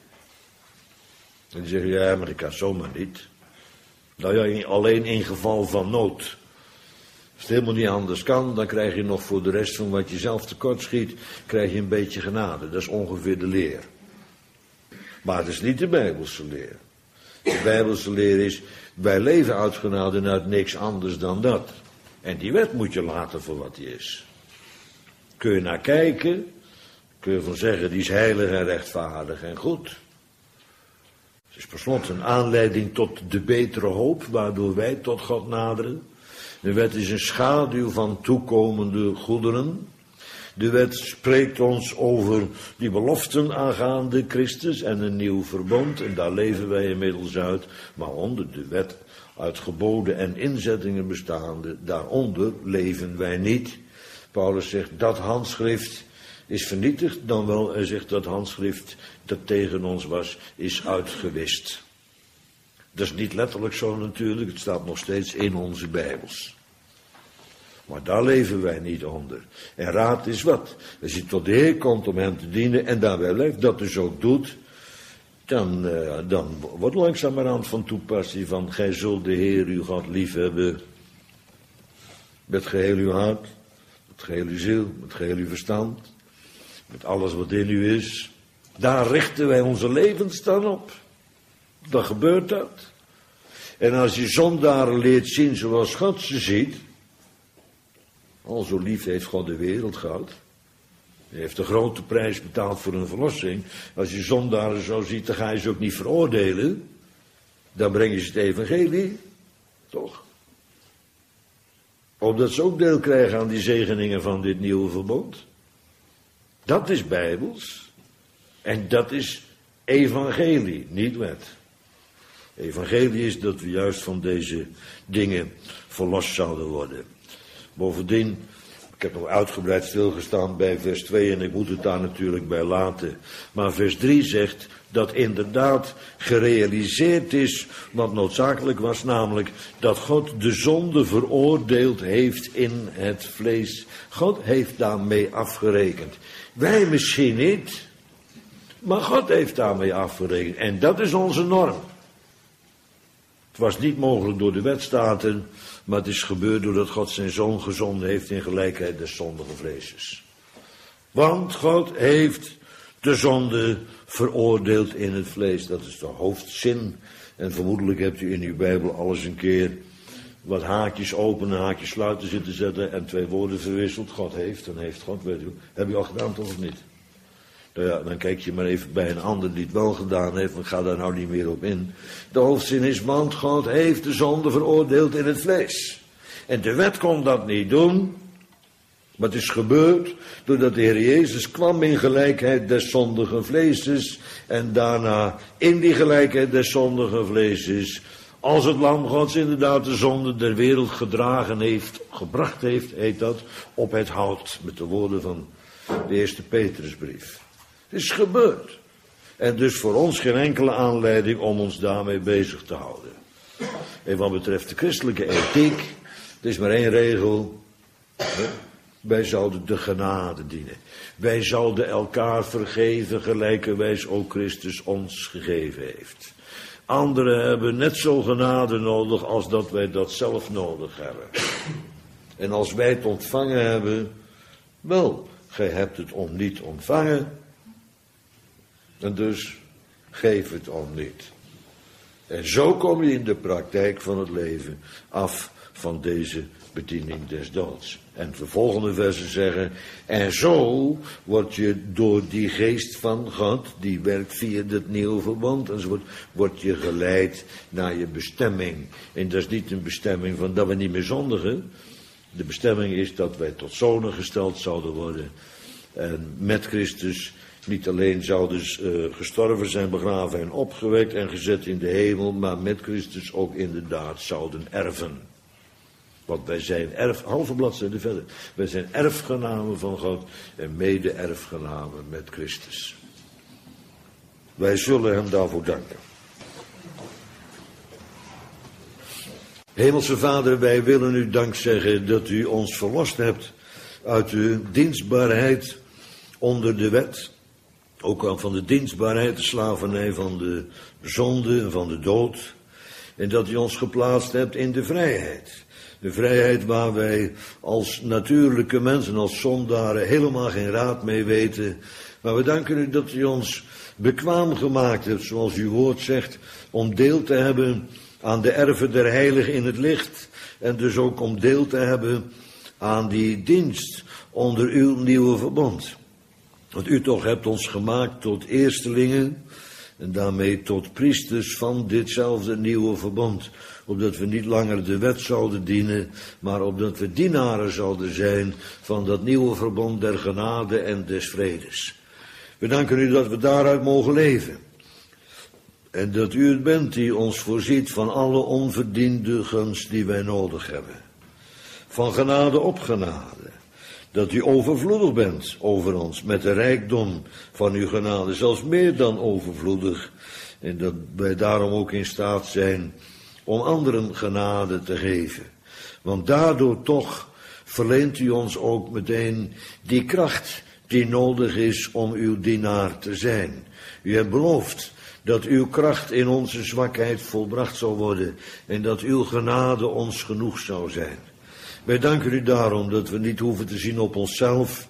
En die zeggen, ja, maar ik kan zomaar niet. Nou ja, alleen in geval van nood. Als het helemaal niet anders kan, dan krijg je nog voor de rest van wat je zelf tekort schiet, krijg je een beetje genade. Dat is ongeveer de leer. Maar het is niet de Bijbelse leer. De Bijbelse leer is, wij leven uit genade en uit niks anders dan dat. En die wet moet je laten voor wat die is. Kun je naar kijken, kun je van zeggen, die is heilig en rechtvaardig en goed. Het is per slot een aanleiding tot de betere hoop, waardoor wij tot God naderen. De wet is een schaduw van toekomende goederen. De wet spreekt ons over die beloften aangaande Christus en een nieuw verbond. En daar leven wij inmiddels uit. Maar onder de wet uit geboden en inzettingen bestaande, daaronder leven wij niet. Paulus zegt dat handschrift is vernietigd, dan wel hij zegt dat handschrift dat tegen ons was, is uitgewist. Dat is niet letterlijk zo natuurlijk, het staat nog steeds in onze Bijbels. Maar daar leven wij niet onder. En raad is wat. Als je tot de Heer komt om hem te dienen en daarbij blijft, dat dus ook doet, dan, uh, dan wordt langzamerhand van toepassing van, gij zult de Heer uw God liefhebben met geheel uw hart, met geheel uw ziel, met geheel uw verstand, met alles wat in u is. Daar richten wij onze levens dan op. Dan gebeurt dat. En als je zondaren leert zien zoals God ze ziet, al zo lief heeft God de wereld gehad. Hij heeft een grote prijs betaald voor een verlossing. Als je zondaren zo ziet, dan ga je ze ook niet veroordelen. Dan breng je ze het evangelie. Toch? Opdat ze ook deel krijgen aan die zegeningen van dit nieuwe verbond. Dat is bijbels. En dat is evangelie, niet wet. Evangelie is dat we juist van deze dingen verlost zouden worden. Bovendien, ik heb nog uitgebreid stilgestaan bij vers twee en ik moet het daar natuurlijk bij laten. Maar vers drie zegt dat inderdaad gerealiseerd is wat noodzakelijk was, namelijk dat God de zonde veroordeeld heeft in het vlees. God heeft daarmee afgerekend. Wij misschien niet, maar God heeft daarmee afgerekend. En dat is onze norm. Het was niet mogelijk door de wetstaten, maar het is gebeurd doordat God zijn zoon gezonden heeft in gelijkheid des zondige vleeses. Want God heeft de zonde veroordeeld in het vlees. Dat is de hoofdzin. En vermoedelijk hebt u in uw Bijbel alles een keer wat haakjes open en haakjes sluiten zitten zetten en twee woorden verwisseld. God heeft en heeft God, weet u. Heb je al gedaan toch of niet? Nou ja, dan kijk je maar even bij een ander die het wel gedaan heeft, want ik ga daar nou niet meer op in. De hoofdzin is, want God heeft de zonde veroordeeld in het vlees. En de wet kon dat niet doen, maar het is gebeurd doordat de Heer Jezus kwam in gelijkheid des zondige vleeses en daarna in die gelijkheid des zondige vleeses, als het lam Gods inderdaad de zonde der wereld gedragen heeft, gebracht heeft, heet dat, op het hout, met de woorden van de eerste Petrusbrief. Het is gebeurd. En dus voor ons geen enkele aanleiding om ons daarmee bezig te houden. En wat betreft de christelijke ethiek, er is maar één regel. Wij zouden de genade dienen. Wij zouden elkaar vergeven, gelijkerwijs ook Christus ons gegeven heeft. Anderen hebben net zo genade nodig als dat wij dat zelf nodig hebben. En als wij het ontvangen hebben, wel, gij hebt het om niet ontvangen. En dus geef het om niet. En zo kom je in de praktijk van het leven af van deze bediening des doods. En de volgende versen zeggen, en zo word je door die geest van God, die werkt via het nieuwe verbond, enzovoort, word je geleid naar je bestemming. En dat is niet een bestemming van dat we niet meer zondigen. De bestemming is dat wij tot zonen gesteld zouden worden. En met Christus niet alleen zouden uh, gestorven zijn, begraven en opgewekt en gezet in de hemel, maar met Christus ook inderdaad zouden erven. Want wij zijn erf, halve bladzijde verder, wij zijn erfgenamen van God en mede-erfgenamen met Christus. Wij zullen hem daarvoor danken. Hemelse Vader, wij willen u dank zeggen dat u ons verlost hebt uit de dienstbaarheid onder de wet. Ook al van de dienstbaarheid, de slavernij van de zonde en van de dood. En dat u ons geplaatst hebt in de vrijheid. De vrijheid waar wij als natuurlijke mensen, als zondaren, helemaal geen raad mee weten. Maar we danken u dat u ons bekwaam gemaakt hebt, zoals uw woord zegt, om deel te hebben aan de erven der heiligen in het licht. En dus ook om deel te hebben aan die dienst onder uw nieuwe verbond. Want u toch hebt ons gemaakt tot eerstelingen en daarmee tot priesters van ditzelfde nieuwe verbond. Opdat we niet langer de wet zouden dienen, maar opdat we dienaren zouden zijn van dat nieuwe verbond der genade en des vredes. We danken u dat we daaruit mogen leven. En dat u het bent die ons voorziet van alle onverdiende gunst die wij nodig hebben. Van genade op genade. Dat u overvloedig bent over ons met de rijkdom van uw genade. Zelfs meer dan overvloedig. En dat wij daarom ook in staat zijn om anderen genade te geven. Want daardoor toch verleent u ons ook meteen die kracht die nodig is om uw dienaar te zijn. U hebt beloofd dat uw kracht in onze zwakheid volbracht zou worden en dat uw genade ons genoeg zou zijn. Wij danken u daarom dat we niet hoeven te zien op onszelf,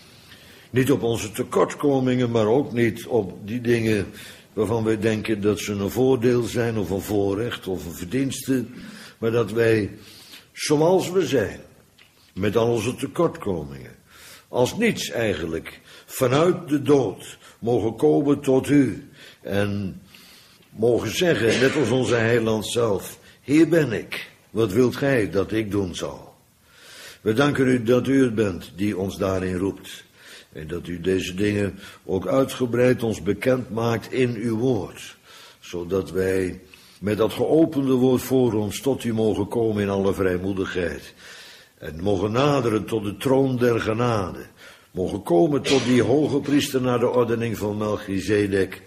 niet op onze tekortkomingen, maar ook niet op die dingen waarvan wij denken dat ze een voordeel zijn of een voorrecht of een verdienste, maar dat wij, zoals we zijn, met al onze tekortkomingen, als niets eigenlijk, vanuit de dood, mogen komen tot u en mogen zeggen, net als onze heiland zelf, hier ben ik, wat wilt gij dat ik doen zal? We danken u dat u het bent die ons daarin roept. En dat u deze dingen ook uitgebreid ons bekend maakt in uw woord. Zodat wij met dat geopende woord voor ons tot u mogen komen in alle vrijmoedigheid. En mogen naderen tot de troon der genade. Mogen komen tot die hoge priester naar de ordening van Melchizedek.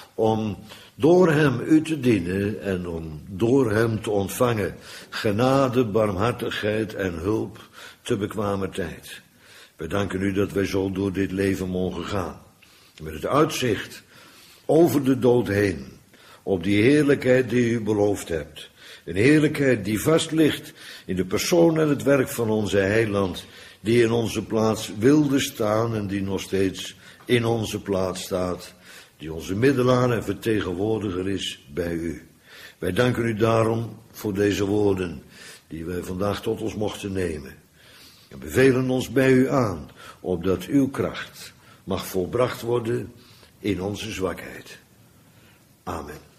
Om door hem u te dienen en om door hem te ontvangen genade, barmhartigheid en hulp te bekwamer tijd. We danken u dat wij zo door dit leven mogen gaan. Met het uitzicht over de dood heen. Op die heerlijkheid die u beloofd hebt. Een heerlijkheid die vast ligt in de persoon en het werk van onze heiland. Die in onze plaats wilde staan en die nog steeds in onze plaats staat. Die onze middelaar en vertegenwoordiger is bij u. Wij danken u daarom voor deze woorden die wij vandaag tot ons mochten nemen. En bevelen ons bij u aan, opdat uw kracht mag volbracht worden in onze zwakheid. Amen.